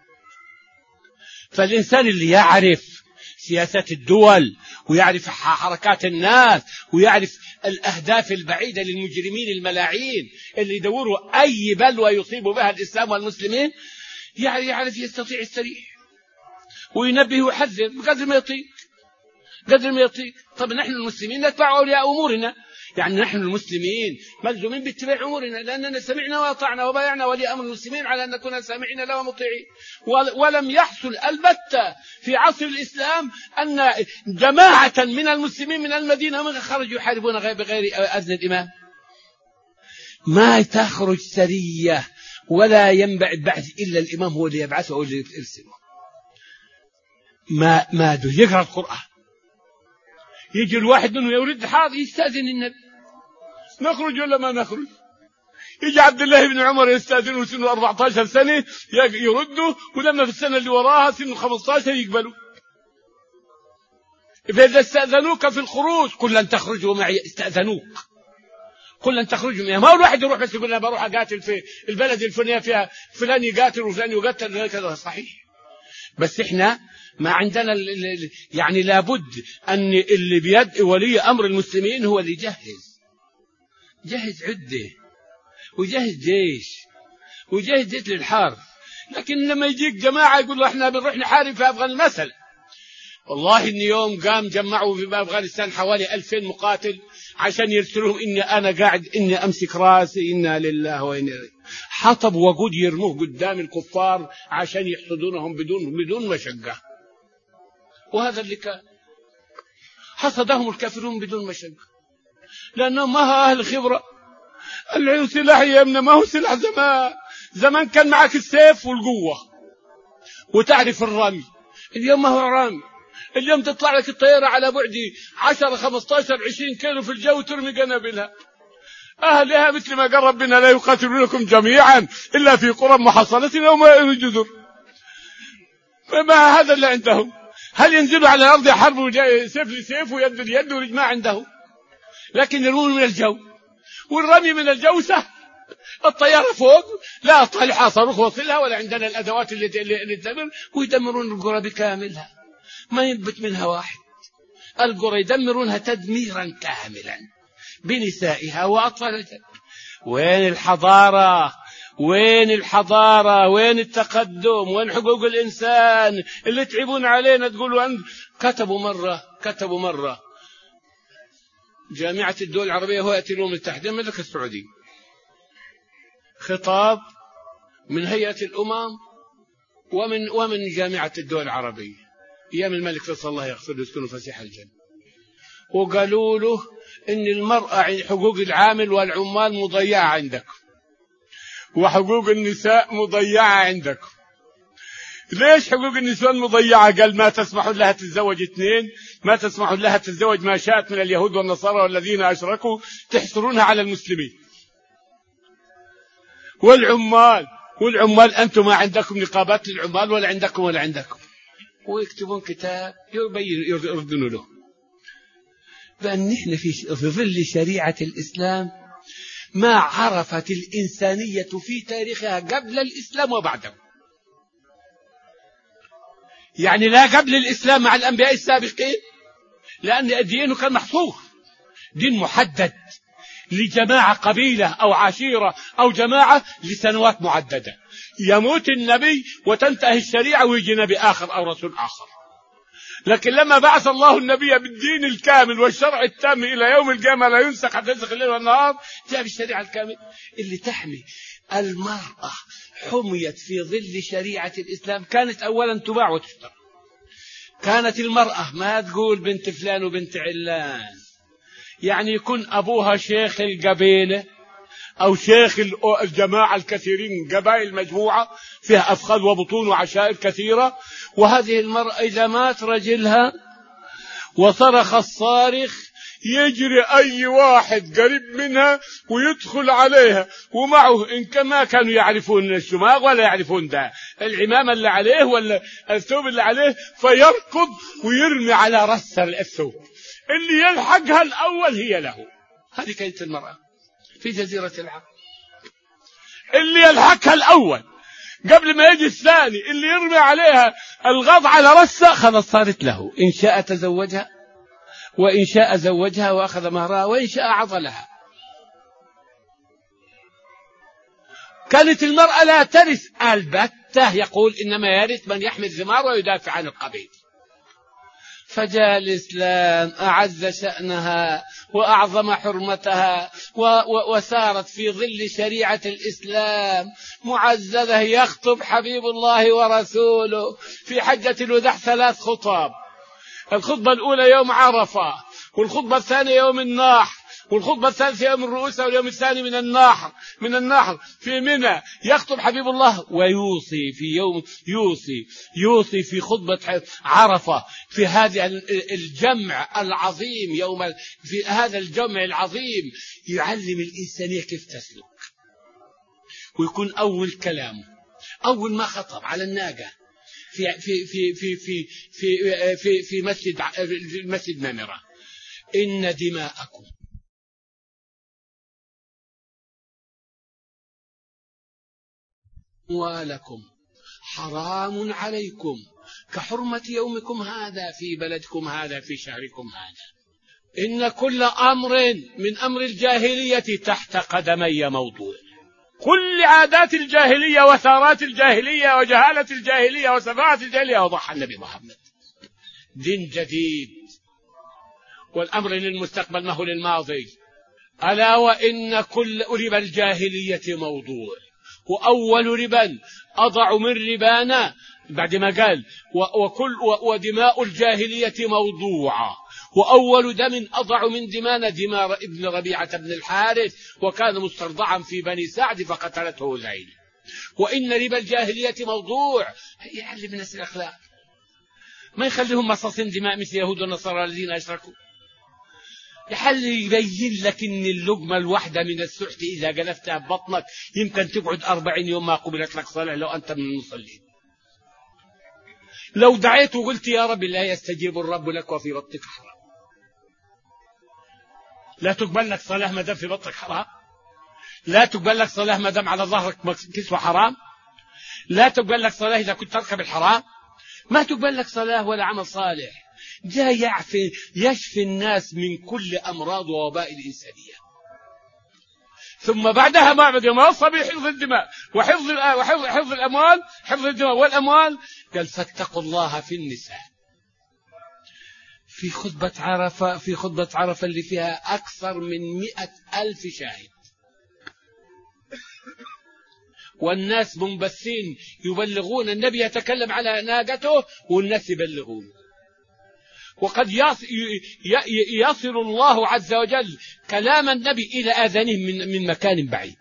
فالإنسان اللي يعرف سياسات الدول ويعرف حركات الناس ويعرف الأهداف البعيدة للمجرمين الملاعين اللي يدوروا أي بلوى يصيبوا بها الإسلام والمسلمين، يعرف يستطيع السريع وينبه ويحذر بقدر ما يطيق قدر ما يطيق. طب نحن المسلمين نتبع أولياء أمورنا، يعني نحن المسلمين ملزومين باتباع أمورنا لأننا سمعنا وأطعنا وبايعنا ولي أمر المسلمين على أن نكون سامعين له ومطيعين. ولم يحصل البتة في عصر الإسلام أن جماعة من المسلمين من المدينة من خرجوا يحاربون بغير أذن الإمام. ما تخرج سرية ولا ينبعد بعد إلا الإمام هو اللي يبعثه أو اللي يرسله. ما ما يقرأ القرآن، يجي الواحد منه يريد حاضر يستأذن النبي، نخرج ولا ما نخرج؟ يجي عبد الله بن عمر يستأذنه سنه أربعة عشر سنة يرده، ولما في السنة اللي وراها سنه خمسة عشر يقبلوا. فإذا استأذنوك في الخروج قل لن تخرجوا معي، استأذنوك قل لن تخرجوا معي. ما هو الواحد يروح بس يقول أنا بروح أقاتل في البلد الفلانية فيها فلان يقاتل وفلان يقتل، كذا صحيح. بس إحنا ما عندنا يعني لابد أن اللي بيد ولي أمر المسلمين هو اللي يجهز جهز عدة وجهز جيش وجهز جيش للحرب. لكن لما يجيك جماعة يقول له احنا بنروح نحارب في أفغانستان مثلا، والله إن يوم قام جمعوا في أفغانستان حوالي ألفين مقاتل عشان يرسلوهم إني أنا قاعد إني أمسك راسي إنا لله وإنا إليه، حطب وقود يرموه قدام الكفار عشان يحصدونهم بدون بدون مشقة. وهذا اللي كان حصدهم الكافرون بدون مشقة، لأنهم ما هو أهل خبرة. السلاح يمنا ما هو سلاح زمان. زمان كان معك السيف والقوة وتعرف الرمي، اليوم ما هو رمي. اليوم تطلع لك الطيارة على بعد عشرة خمسة عشر عشرين كيلو في الجو ترمي قنابلها. أهلها مثل ما قال ربنا لا يقاتلونكم جميعا إلا في قرى محصنة أو ما جزر. فما هذا اللي عندهم. هل ينزلوا على الأرض يحاربوا سيف لسيف ويد ليد ورج ما عندهم، لكن يرمون من الجو، والرمي من الجو سهل. الطيارة فوق لا طالعة صاروخ وصلها ولا عندنا الأدوات اللي اللي تدمر، ويدمرون القرى بكاملها ما ينبت منها واحد. القرى يدمرونها تدميرا كاملا بنسائها وأطفالها. وين الحضارة؟ وين الحضارة؟ وين التقدم؟ وين حقوق الإنسان اللي تعبون علينا؟ تقولوا أن كتبوا مرة كتبوا مرة جامعة الدول العربية هو يأتي الأمم المتحدة المملكة السعودية، خطاب من هيئة الأمم ومن ومن جامعة الدول العربية أيام الملك فيصل الله يغفر له يسكنه فسيح الجنة، وقالوا له إن المرأة حقوق العامل والعمال مضيعة عندكم وحقوق النساء مضيعة عندكم. ليش حقوق النساء مضيعة؟ قال ما تسمحوا لها تتزوج اثنين، ما تسمحوا لها تتزوج ما شاءت من اليهود والنصارى والذين أشركوا، تحصرونها على المسلمين. والعمال والعمال أنتم ما عندكم نقابات للعمال ولا عندكم ولا عندكم، ويكتبون كتاب يردون له بأن نحن في ظل شريعة الإسلام ما عرفت الإنسانية في تاريخها قبل الإسلام وبعده. يعني لا قبل الإسلام مع الأنبياء السابقين، لأن دينه كان محصور، دين محدد، لجماعة قبيلة أو عشيرة أو جماعة لسنوات معددة، يموت النبي وتنتهي الشريعة ويجي نبي آخر أو رسول آخر. لكن لما بعث الله النبي بالدين الكامل والشرع التام إلى يوم القيامة لا ينسخ حتى ينسخ الليل والنهار، جاء بالشريعة الكامل اللي تحمي المرأة. حميت في ظل شريعة الإسلام. كانت أولا تباع وتشترى. كانت المرأة ما تقول بنت فلان وبنت علان، يعني يكون أبوها شيخ القبيلة أو شيخ الجماعة الكثيرين، قبائل مجموعة فيها أفخاذ وبطون وعشائر كثيرة، وهذه المرأة إذا مات رجلها وصرخ الصارخ يجري أي واحد قريب منها ويدخل عليها ومعه، إن كما كانوا يعرفون الشماغ ولا يعرفون ده العمامة اللي عليه ولا الثوب اللي عليه، فيركض ويرمي على رأس الثوب، اللي يلحقها الأول هي له. هذه كانت المرأة في جزيرة العرب، اللي يلحقها الأول قبل ما يجي الثاني اللي يرمي عليها الغض على رأسها خلاص صارت له. إن شاء تزوجها وإن شاء زوجها وأخذ مهرها وإن شاء عضلها. كانت المرأة لا ترث البتة، يقول إنما يرث من يحمل ثمار ويدافع عن القبيل. فجاء الإسلام أعز شأنها وأعظم حرمتها وسارت في ظل شريعة الإسلام معززة. يخطب حبيب الله ورسوله في حجة الوداع ثلاث خطب. الخطبة الأولى يوم عرفة، والخطبة الثانية يوم النحر، والخطبة الثالثة يوم الرؤوس، واليوم الثاني من النحر من النحر في منى. يخطب حبيب الله ويوصي في يوم يوصي يوصي في خطبة عرفة في هذا الجمع العظيم، يوم في هذا الجمع العظيم يعلم الإنسانية كيف تسلك. ويكون أول كلامه أول ما خطب على الناقة في في في في في في في في مسجد في مسجد نمرة: إن دماءكم أموالكم حرام عليكم كحرمة يومكم هذا في بلدكم هذا في شهركم هذا. إن كل أمر من أمر الجاهلية تحت قدمي موضوع. كل عادات الجاهلية وثارات الجاهلية وجهالة الجاهلية وسفاهة الجاهلية وضحى النبي محمد. دين جديد، والأمر للمستقبل ما هو للماضي. ألا وإن كل ربا الجاهلية موضوع، وأول ربا أضع من ربانا بعد ما قال وكل ودماء الجاهلية موضوعة، وأول دم أضع من دمانا دماء ابن ربيعة بن الحارث، وكان مسترضعا في بني سعد فقتلته هذيل. وإن ربا الجاهلية موضوع. يعلم الناس الأخلاق، ما يخليهم مصاصين دماء مثل يهود والنصارى الذين أشركوا. يحل يبين لك إن اللقمة الواحدة من السحت إذا جلفتها ببطنك يمكن تقعد أربعين يوم ما قبلت لك صلاة لو أنت من المصلين. لو دعيت وقلت يا رب لا يستجيب الرب لك وفي بطنك حرام. لا تقبل لك صلاة ما دام في بطنك حرام. لا تقبل لك صلاة ما دام على ظهرك كسوة حرام. لا تقبل لك صلاة إذا كنت تركب الحرام. ما تقبل لك صلاة ولا عمل صالح. جاء يعفي يشفي الناس من كل أمراض ووباء الإنسانية. ثم بعدها ما بعد ما وصى بحفظ الدماء وحفظ وحفظ حفظ الأموال حفظ الدماء والأموال قال فاتقوا الله في النساء. في خطبة عرفة في خطبة عرفة اللي فيها أكثر من مئة ألف شاهد، والناس منبثين يبلغون. النبي يتكلم على ناقته والناس يبلغون. وقد يصل الله عز وجل كلام النبي إلى آذانهم من من مكان بعيد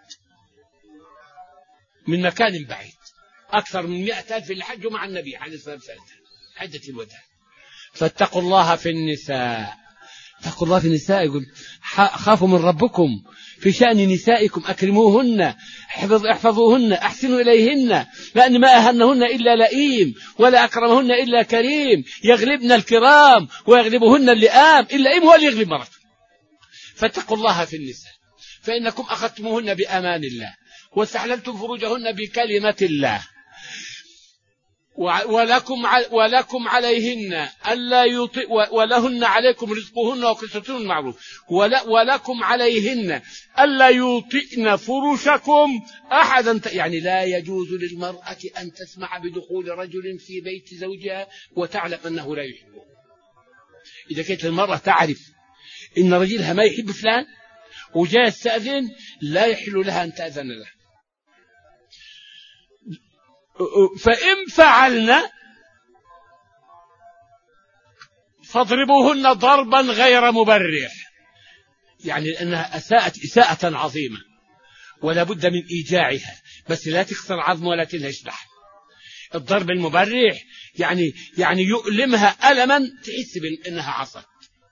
من مكان بعيد أكثر من مئة ألف اللي حجوا مع النبي عليه الصلاة والسلام حجة الوداع. فاتقوا الله في النساء. اتقوا الله في النساء. يقول خافوا من ربكم في شأن نسائكم، أكرموهن، احفظوهن، أحسنوا إليهن، لأن ما أهنهن إلا لئيم ولا أكرمهن إلا كريم. يغلبن الكرام ويغلبهن اللئام. اللئيم هو اللي يغلب مرته. فاتقوا الله في النساء فإنكم أخذتموهن بأمان الله واستحللتم فروجهن بكلمة الله. ولكم ولكم عليهن ألا يطئ ولهن عليكم رزقهن وكسوتهن بالمعروف ولكم عليهن ألا يطئن فرشكم أحدا، يعني لا يجوز للمرأة أن تسمع بدخول رجل في بيت زوجها وتعلم أنه لا يحبه. إذا كانت المرأة تعرف إن رجلها ما يحب فلان وجاء يستأذن لا يحل لها أن تأذن له. فإن فعلنا فاضربوهن ضربا غير مبرح، يعني لأنها أساءت إساءة عظيمة ولا بد من إيجاعها، بس لا تكسر عظم ولا تنهش لحم. الضرب المبرح يعني يعني يؤلمها ألما تحس بأنها عصت،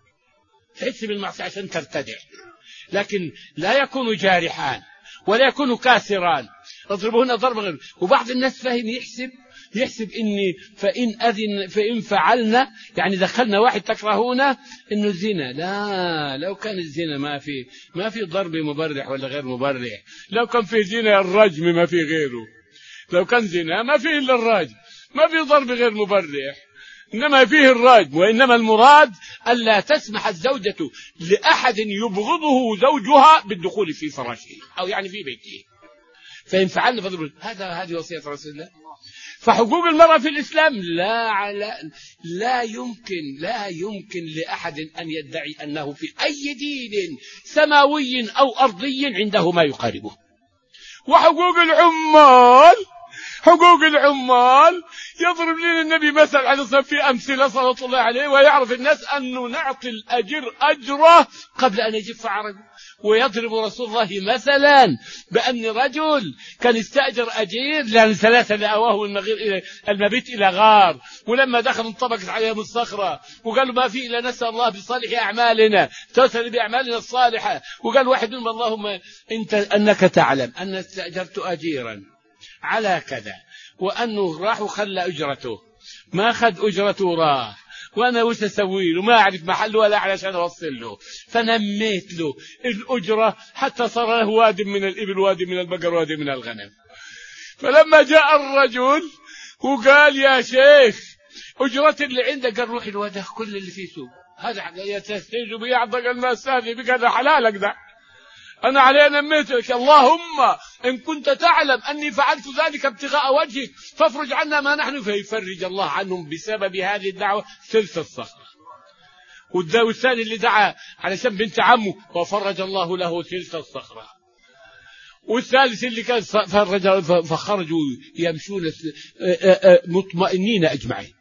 تحس بالمعصية عشان ترتدع، لكن لا يكون جارحان ولا يكون كاسران. اضربوهن ضربا غير. وبعض الناس فاهم يحسب يحسب إني فإن أذن فإن فعلنا يعني دخلنا واحد تكرهونه إنه الزنا. لا، لو كان الزنا ما في ما في ضرب مبرح ولا غير مبرح. لو كان في زنا الرجم ما في غيره، لو كان زنا ما في إلا الرجم، ما في ضرب غير مبرح، إنما فيه الرجم. وإنما المراد ألا تسمح الزوجة لأحد يبغضه زوجها بالدخول في فراشه أو يعني في بيته. فإن فعلنا فضل هذا هذه وصية رسول الله. فحقوق المرأة في الإسلام لا على لا يمكن لا يمكن لأحد أن يدعي أنه في أي دين سماوي أو أرضي عنده ما يقاربه. وحقوق العمال حقوق العمال يضرب لنا النبي مثل على الصلاة في أمثلة صلى الله عليه، ويعرف الناس أن نعطي الأجر أجره قبل أن يجف عرقه. ويضرب رسول الله مثلا بأن رجل كان استأجر أجير لأن ثلاثة لأواه المبيت إلى غار، ولما دخل انطبقت عليهم الصخرة وقالوا ما في إلا نسأل الله بصالح أعمالنا توسل بأعمالنا الصالحة. وقال واحد منهم اللهم أنت أنك تعلم أن استأجرت أجيرا على كذا وأنه راح وخلى أجرته ما أخذ أجرته راح، وأنا وش أسوي له ما أعرف محله ولا علشان أوصل له، فنميت له الأجرة حتى صار له واد من الإبل واد من البقر واد من الغنم. فلما جاء الرجل وقال يا شيخ أجرتي اللي عندك، قال روح الواد كل اللي فيه سوق هذا يتستيج بيعضق الناس هذه بقى حلالك ده أنا عليه نميتك. اللهم إن كنت تعلم أني فعلت ذلك ابتغاء وجهك فافرج عنا ما نحن. فيفرج الله عنهم بسبب هذه الدعوة ثلث الصخرة. والثاني اللي دعا علشان بنت عمه وفرج الله له ثلث الصخرة. والثالث اللي كان فرج فخرجوا يمشون مطمئنين أجمعين.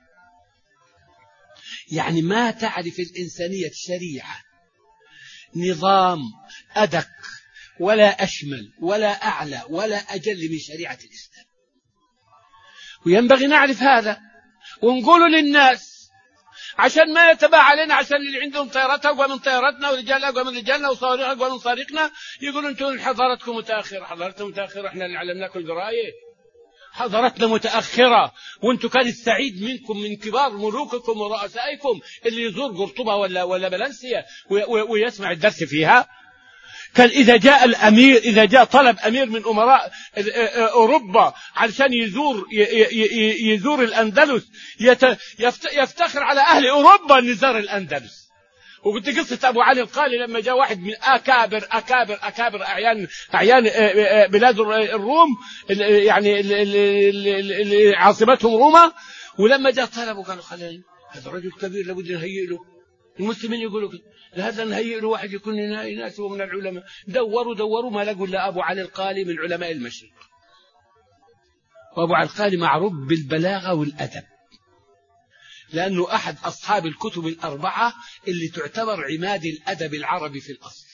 يعني ما تعرف الإنسانية الشريعة نظام أدق ولا أشمل ولا أعلى ولا أجل من شريعة الإسلام. وينبغي نعرف هذا ونقوله للناس عشان ما يتبع علينا، عشان اللي عندهم طيارات أقوى من طيارتنا ورجال أقوى من رجالنا وصواريخ أقوى من صواريخنا يقولوا أنتم حضارتكم متأخرة. حضارتنا متأخرة، إحنا اللي علمناكم القراية. حضارتنا متأخرة وانتم كان السعيد منكم من كبار ملوككم ورؤسائكم اللي يزور قرطبة ولا ولا بلنسيا ويسمع الدرس فيها. كان إذا جاء الأمير إذا جاء طلب أمير من أمراء أوروبا علشان يزور يزور الأندلس يفتخر على أهل أوروبا أن يزور الأندلس. وقلت قصة أبو علي القالي لما جاء واحد من أكابر أكابر أكابر أعيان أعيان بلاد الروم يعني اللي عاصمتهم روما، ولما جاء طلبوا قالوا خلينا هذا رجل كبير لابد نهيئ له. المسلمين يقولوا لهذا نهيئ له واحد يكون يناسبه من العلماء. دوروا دوروا ما لقوا إلا أبو علي القالي من علماء المشرق. وأبو علي القالي معروف بالبلاغة والأدب لأنه أحد أصحاب الكتب الأربعة اللي تعتبر عماد الأدب العربي في الأصل.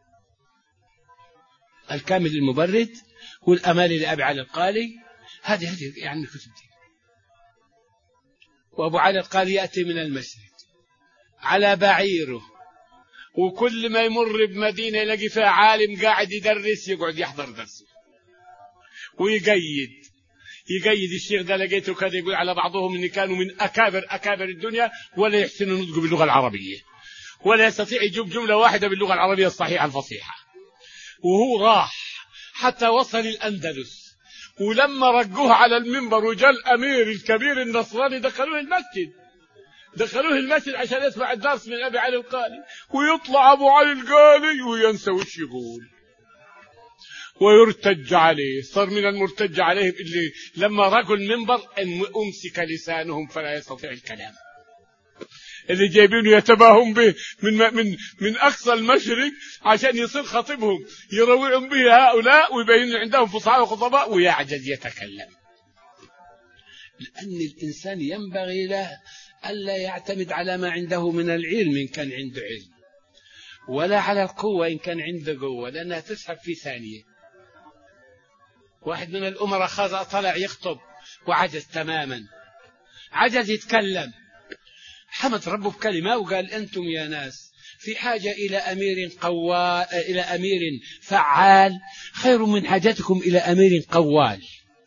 الكامل المبرد والأمال لأبي علي القالي، هذه هذه يعني الكتب دي. وأبو علي القالي يأتي من المشرق على بعيره، وكل ما يمر بمدينة يلاقي فيها عالم قاعد يدرس يقعد يحضر درسه ويقيد يقيد. الشيخ ده لقيته كذا يقول على بعضهم إن كانوا من أكابر أكابر الدنيا ولا يحسنوا نطقوا باللغة العربية ولا يستطيع يجيب جملة واحدة باللغة العربية الصحيحة الفصيحة. وهو راح حتى وصل الأندلس ولما رجوه على المنبر وجاء الأمير الكبير النصراني دخلوه المسجد دخلوه المسجد عشان يسمع الدرس من أبي علي القالي، ويطلع أبو علي القالي وينسى وش يقول ويرتج عليه. صار من المرتج عليهم اللي لما رجوا المنبر أن أمسك لسانهم فلا يستطيع الكلام، اللي جايبينه يتباهم به من من من أقصى المشرق عشان يصير خطيبهم يروعون به هؤلاء ويبين عندهم فصحاء وخطباء، ويعجز يتكلم. لأن الإنسان ينبغي له ألا يعتمد على ما عنده من العلم إن كان عنده علم، ولا على القوة إن كان عنده قوة، لأنها تسحب في ثانية. واحد من الأمراء خاض طلع يخطب وعجز تماما، عجز يتكلم، حمد ربه بكلمة وقال: أنتم يا ناس في حاجة إلى أمير قوال، إلى أمير فعال خير من حاجتكم إلى أمير قوال.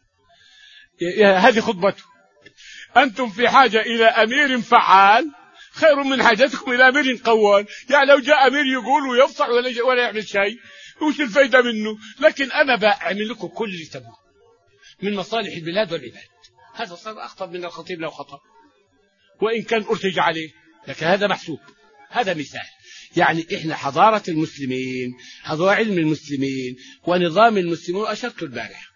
هذه خطبته: أنتم في حاجة إلى أمير فعال خير من حاجتكم إلى أمير قوال. يعني لو جاء أمير يقول ويفصح ولا, ولا يعمل شيء وش الفايدة منه؟ لكن أنا بعمل لكم كل اللي تبوه من مصالح البلاد والعباد. هذا صار أخطر من الخطيب لو خطب، وإن كان أرتج عليه، لكن هذا محسوب. هذا مثال. يعني إحنا حضارة المسلمين، حضارة علم المسلمين ونظام المسلمين، أشرت البارح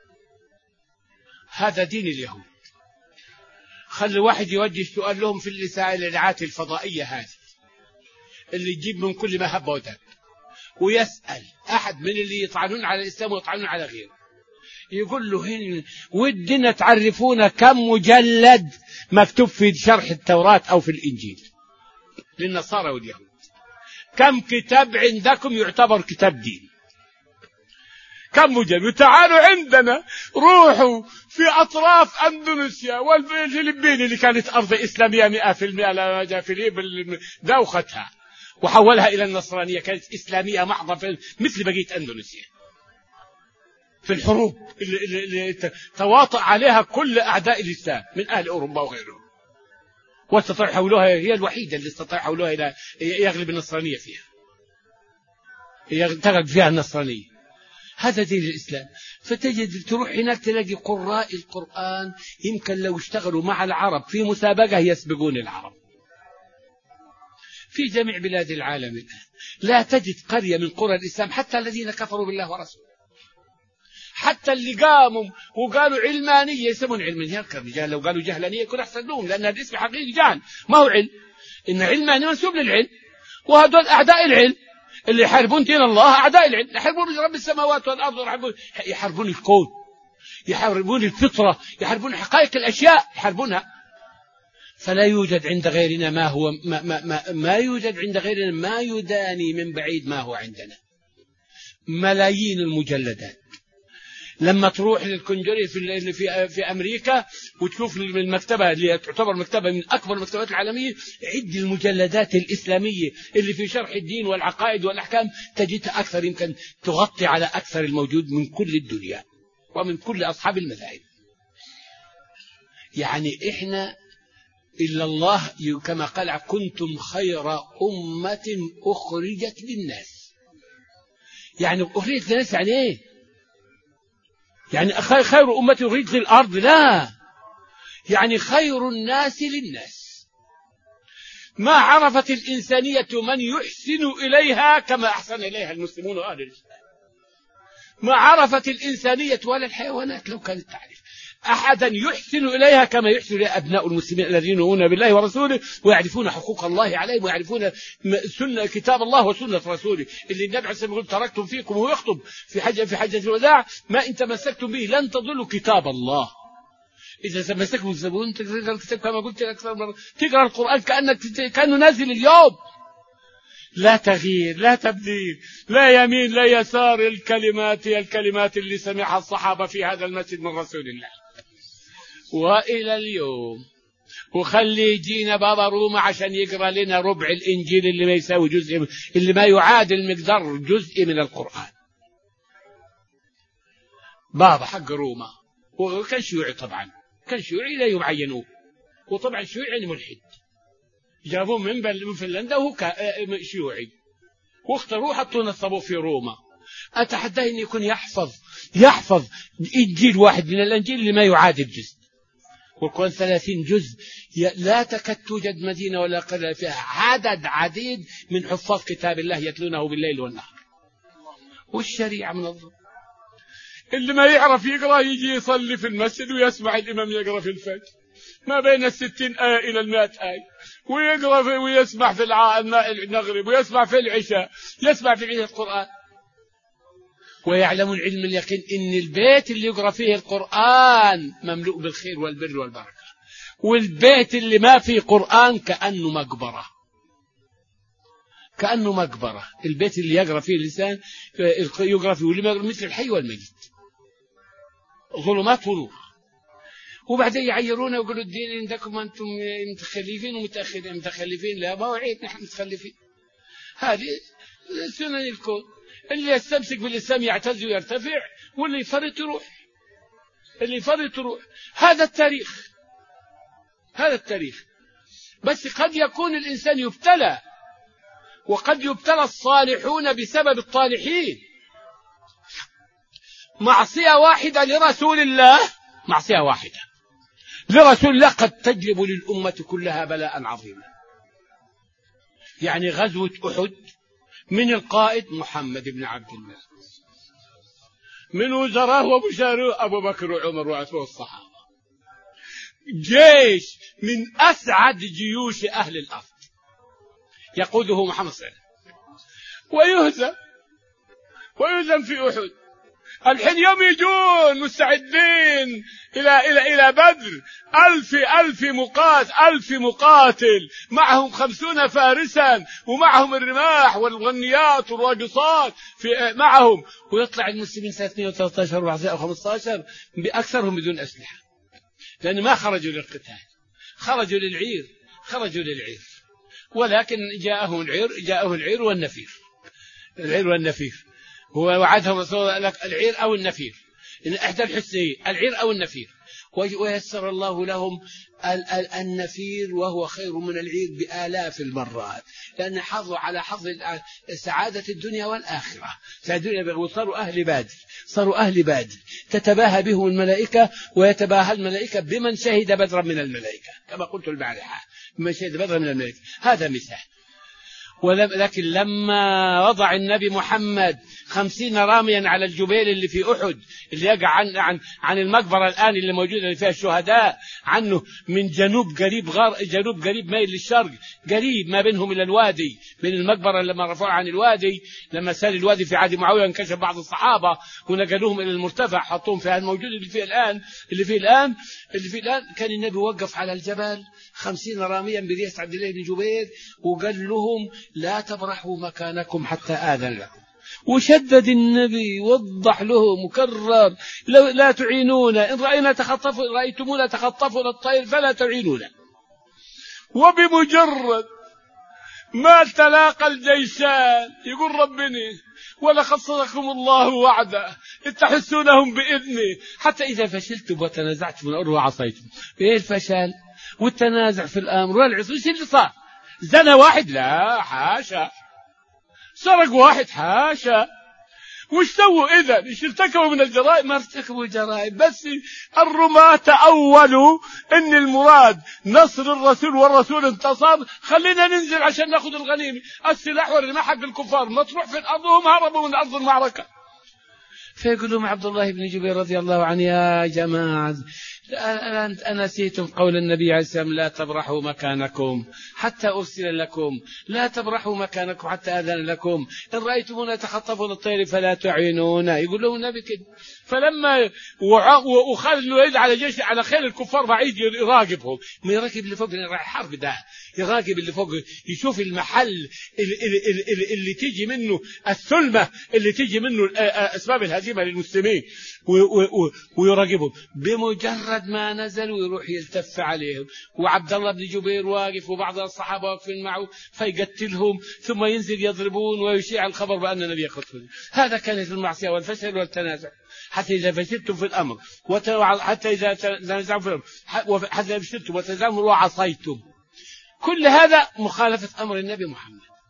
هذا دين اليهود. خلي واحد يوجه سؤال لهم في الإذاعات الفضائية هذه اللي يجيب من كل ما هب ودب، ويسأل أحد من اللي يطعنون على الإسلام ويطعنون على غيره، يقول له: هنا ودنا تعرفون كم مجلد مكتوب في شرح التوراة أو في الإنجيل للنصارى واليهود؟ كم كتاب عندكم يعتبر كتاب دين؟ كم مجلد؟ وتعالوا عندنا، روحوا في أطراف أندونيسيا والفلبين اللي كانت أرض إسلامية مئة في المئة، لما جاء فيليب دوختها وحولها إلى النصرانية، كانت إسلامية محضة مثل بقية أندونيسيا في الحروب اللي, اللي تواطأ عليها كل أعداء الإسلام من أهل أوروبا وغيرهم، واستطاع حولها، هي الوحيدة اللي استطاع حولها إلى يغلب النصرانية فيها، تغلب فيها النصرانية. هذا دين الإسلام. فتجد تروح هناك تلاقي قراء القرآن يمكن لو اشتغلوا مع العرب في مسابقة يسبقون العرب في جميع بلاد العالم الآن. لا تجد قرية من قرى الإسلام حتى الذين كفروا بالله ورسوله، حتى اللي قاموا وقالوا علمانية يسمون علمانية. الرجال لو قالوا جهلانية يكون أحسن لهم، لأن الاسم حقيقي جهل ما هو علم، إن علماني منسوب للعلم، وهذول أعداء العلم اللي يحاربون دين الله، أعداء العلم، يحاربون رب السماوات والأرض، يحاربون, يحاربون الكون، يحاربون الفطرة، يحاربون حقائق الأشياء، يحاربونها. فلا يوجد عند غيرنا ما هو ما, ما, ما, ما يوجد عند غيرنا ما يداني من بعيد ما هو عندنا. ملايين المجلدات. لما تروح للكونجري في في في امريكا وتشوف المكتبه اللي تعتبر مكتبه من اكبر المكتبات العالميه، عد المجلدات الاسلاميه اللي في شرح الدين والعقائد والاحكام، تجدها اكثر، يمكن تغطي على اكثر الموجود من كل الدنيا ومن كل اصحاب المذاهب. يعني احنا الا الله كما قال: كنتم خير امه اخرجت للناس. يعني اخرجت للناس يعني ايه؟ يعني خير أمة أخرجت للأرض؟ لا، يعني خير الناس للناس. ما عرفت الإنسانية من يحسن إليها كما أحسن إليها المسلمون وأهل الإسلام. ما عرفت الإنسانية ولا الحيوانات لو كانت تعرف أحدا يحسن إليها كما يحسن إليها أبناء المسلمين الذين يؤمنون بالله ورسوله ويعرفون حقوق الله عليهم ويعرفون سنة كتاب الله وسنة رسوله، اللي النبي عليه الصلاة والسلام يقول: تركتم فيكم، وهو يخطب في حجة في حجة الوداع: ما إن تمسكتم به لن تضلوا كتاب الله. إذا تمسكتم بالزبون تقرأ الكتاب كما قلت أكثر مرة، تقرأ القرآن كأنك كأنه نازل اليوم. لا تغيير، لا تبديل، لا يمين لا يسار. الكلمات هي الكلمات اللي سمعها الصحابة في هذا المسجد من رسول الله وإلى اليوم. وخلي يجينا بابا روما عشان يقرأ لنا ربع الإنجيل اللي ما يساوي جزء، اللي ما يعادل مقدار جزء من القرآن. بابا حق روما، وكان شيوعي طبعا، كان شيوعي لا يعينوه، وطبعا شيوعي يعني ملحد، جابوه من من فنلندا وهو شيوعي، واختاروه حطوه نصبوه في روما. أتحداه أن يكون يحفظ يحفظ إنجيل واحد من الأنجيل اللي ما يعادل جزء، والقرآن ثلاثين جزء، لا تكاد توجد مدينة ولا قرية فيها عدد عديد من حفاظ كتاب الله يتلونه بالليل والنهار. والشريعة من الظلم. اللي ما يعرف يقرأ يجي يصلي في المسجد ويسمع الإمام يقرأ في الفجر ما بين الستين آية إلى المائة آية، ويقرأ في ويسمع في المغرب، ويسمع في العشاء، يسمع في عيد القرآن. ويعلم العلم اليقين إن البيت اللي يقرأ فيه القرآن مملوء بالخير والبر والبركة، والبيت اللي ما فيه قرآن كأنه مقبرة، كأنه مقبرة. البيت اللي يقرأ فيه اللسان يقرأ فيه واللي ما يقرأ مثل الحي والميت، ظلمات ونور. وبعدين يعيرونه ويقولوا الدين عندكم أنتم متخلفين ومتأخرين. متخلفين؟ لا، ما هو عيب نحن متخلفين. هذه سنن الكون. اللي يستمسك بالإسلام يعتز ويرتفع، واللي يفرط يروح، اللي يفرط يروح. هذا التاريخ، هذا التاريخ. بس قد يكون الإنسان يبتلى، وقد يبتلى الصالحون بسبب الطالحين. معصية واحدة لرسول الله، معصية واحدة لرسول الله قد تجلب للأمة كلها بلاء عظيما. يعني غزوة أحد من القائد محمد بن عبد الله، من وزراه وبشاره أبو بكر وعمر وعثمان والصحابة. جيش من أسعد جيوش أهل الأرض يقوده محمد صلى الله عليه وسلم، ويهزم ويهزم في أحد. الحين يوم يجون مستعدين إلى إلى إلى بدر، ألف ألف مقاتل ألف مقاتل معهم خمسون فارسا، ومعهم الرماح والغنيات والراقصات في معهم، ويطلع المسلمين سنة اثنين وثلاثين وأربعة أو خمسة عشر بأكثرهم بدون أسلحة، لأن ما خرجوا للقتال، خرجوا للعير، خرجوا للعير. ولكن جاءهم العير، جاءهم العير والنفير، العير والنفير. هو وعدهم رسول لك العير أو النفير، إن إحدى الحسنيين العير أو النفير. ويسر الله لهم النفير وهو خير من العير بآلاف المرات، لأن حظوا على حظ سعادة الدنيا والآخرة. وصاروا أهل بادر، صاروا أهل بادر تتباهى بهم الملائكة، ويتباهى الملائكة بمن شهد بدرا من الملائكة، كما قلت البارحة، بمن شهد بدرا من الملائكة. هذا مثال. ولكن لما وضع النبي محمد خمسين راميا على الجبيل اللي في أحد، اللي يقع عن, عن, عن المقبرة الآن اللي موجودة اللي فيها الشهداء عنه، من جنوب قريب غار جنوب قريب ميل للشرق، قريب ما بينهم إلى الوادي، من المقبرة لما رفعوا عن الوادي، لما سال الوادي في عهد معاوية انكشف بعض الصحابة ونقلوهم إلى المرتفع حطوهم في الموجود اللي فيه الآن اللي فيه الآن اللي فيه الآن كان النبي وقف على الجبل خمسين راميا برياسة عبد الله بن جبير، وقال لهم لا تبرحوا مكانكم حتى آذن لكم. وشدد النبي، وضح لهم وكرر لا تعينونا، إن رأينا تخطف رأيتمونا تخطفنا الطير فلا تعينونا. وبمجرد ما تلاقى الجيشان يقول ربنا ولقد صدقكم الله وعده إذ تحسونهم بإذنه حتى إذا فشلتم وتنازعتم من الأمر وعصيتم. إيه الفشل والتنازع في الأمر والعصي؟ إيش اللي صار؟ زنى واحد؟ لا حاشا. سرق واحد؟ حاشا. وش سووا إذن؟ إيش ارتكبوا من الجرائم؟ ما ارتكبوا جرائم، بس الرماة تأولوا إن المراد نصر الرسول والرسول انتصر، خلينا ننزل عشان ناخذ الغنيمة. السلاح والرماح حق الكفار مطروح في الأرض وهم هربوا من أرض المعركة. فيقول لهم عبد الله بن جبير رضي الله عنه يا جماعة أنسيتم قول النبي عليه السلام لا تبرحوا مكانكم حتى أرسل لكم، لا تبرحوا مكانكم حتى أذن لكم، إن رأيتمونا تخطفون الطير فلا تعينونا. يقول له النبي كده. فلما وخالد الوليد على جيش على خيل الكفار بعيد يراقبهم، ما يراقب اللي فوق الحرب ده، يراقب اللي فوق، يشوف المحل اللي, اللي, اللي, اللي تيجي منه الثلمة، اللي تيجي منه أسباب الهزيمة للمسلمين، ويراقبهم. بمجرد ما نزلوا يروح يلتف عليهم، وعبد الله بن جبير واقف وبعض الصحابة واقفين معه فيقتلهم، ثم ينزل يضربون ويشيع الخبر بأن النبي قتل. هذا كانت المعصية والفشل والتنازع. حتى إذا فشلتم في الأمر حتى إذا تنازعتم في الأمر حتى إذا فشلتم وتنازعتم وعصيتم، كل هذا مخالفة أمر النبي محمد.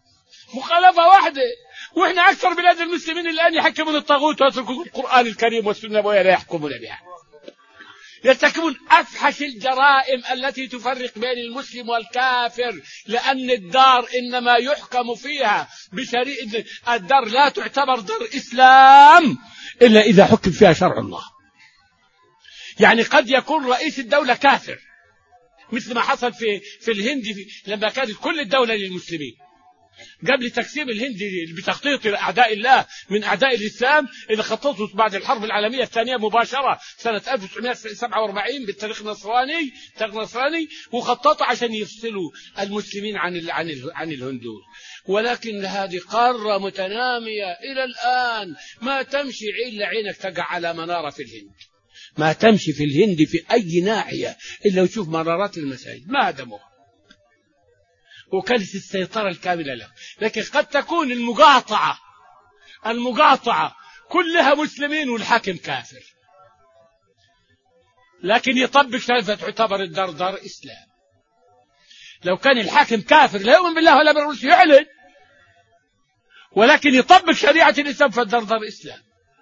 مخالفة واحدة. وإحنا أكثر بلاد المسلمين الآن يحكمون الطاغوت ويتركون القرآن الكريم والسنة ولا يحكمون بها، يرتكبون أفحش الجرائم التي تفرق بين المسلم والكافر، لأن الدار إنما يحكم فيها بشريعة. الدار لا تعتبر دار إسلام إلا إذا حكم فيها شرع الله. يعني قد يكون رئيس الدولة كافر، مثل ما حصل في في الهند في لما كانت كل الدولة للمسلمين قبل تقسيم الهند بتخطيط أعداء الله من أعداء الإسلام، اللي خططوا بعد الحرب العالمية الثانية مباشرة سنة ألف وتسعمائة وسبعة وأربعين بالتاريخ النصراني تاريخ نصراني، وخططوا عشان يفصلوا المسلمين عن ال عن ال عن الهندوس. ولكن هذه قارة متنامية إلى الآن ما تمشي إلا عينك تقع على منارة في الهند، ما تمشي في الهند في أي ناحية إلا وتشوف منارات المساجد ما هدموها، وكانت السيطرة الكاملة له. لكن قد تكون المقاطعة المقاطعة كلها مسلمين والحاكم كافر، لكن يطبق شريعة تعتبر الدار دار إسلام. لو كان الحاكم كافر لا يؤمن بالله ولا بالرسول يعلن، ولكن يطبق شريعة الإسلام فالدار دار إسلام.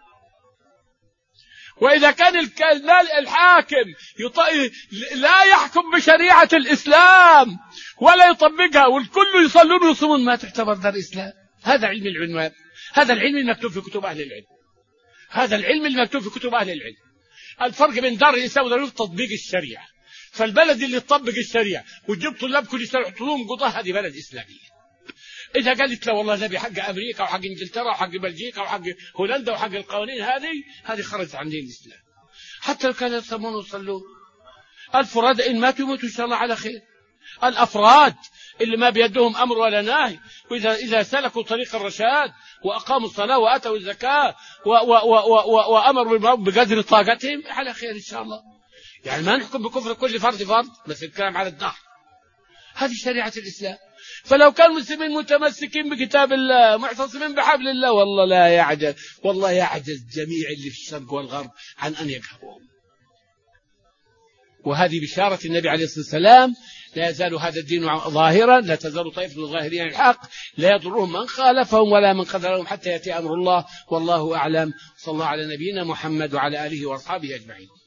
وإذا كان الحاكم لا يحكم بشريعة الإسلام ولا يطبقها والكل يصلون ويصومون، ما تعتبر دار إسلام. هذا علم العنوان، هذا العلم المكتوب في كتب أهل العلم، هذا العلم المكتوب في كتب أهل العلم. الفرق بين دار الإسلام ودار تطبيق الشريعة. فالبلد اللي تطبق الشريعة وتجيب طلاب كل سنة يحطون قضاة هذه بلد إسلامية. إذا قالت لا والله نبي حق أمريكا وحق إنجلترا وحق بلجيكا وحق هولندا وحق القوانين هذه هذه خرجت عن دين الإسلام. حتى لو كانوا يصومون ويصلون، الفراد إن ماتوا يموتوا إن شاء الله على خير. الأفراد اللي ما بيدهم أمر ولا نهي، وإذا إذا سلكوا طريق الرشاد وأقاموا الصلاة وأتوا الزكاة وأمروا بالمعروف بقدر طاقتهم على خير إن شاء الله. يعني ما نحكم بكفر كل فرد فرد، بس الكلام على الدهر. هذه شريعة الإسلام. فلو كان المسلمين متمسكين بكتاب الله معتصمين بحبل الله، والله لا يعجز والله يعجز جميع اللي في الشرق والغرب عن أن يقهرهم. وهذه بشارة النبي عليه الصلاة والسلام: لا يزال هذا الدين ظاهرا، لا تزال طائفة من الظاهرين الحق، لا يضرهم من خالفهم ولا من خذلهم حتى يأتي أمر الله، والله أعلم. صلى الله على نبينا محمد وعلى آله وأصحابه أجمعين.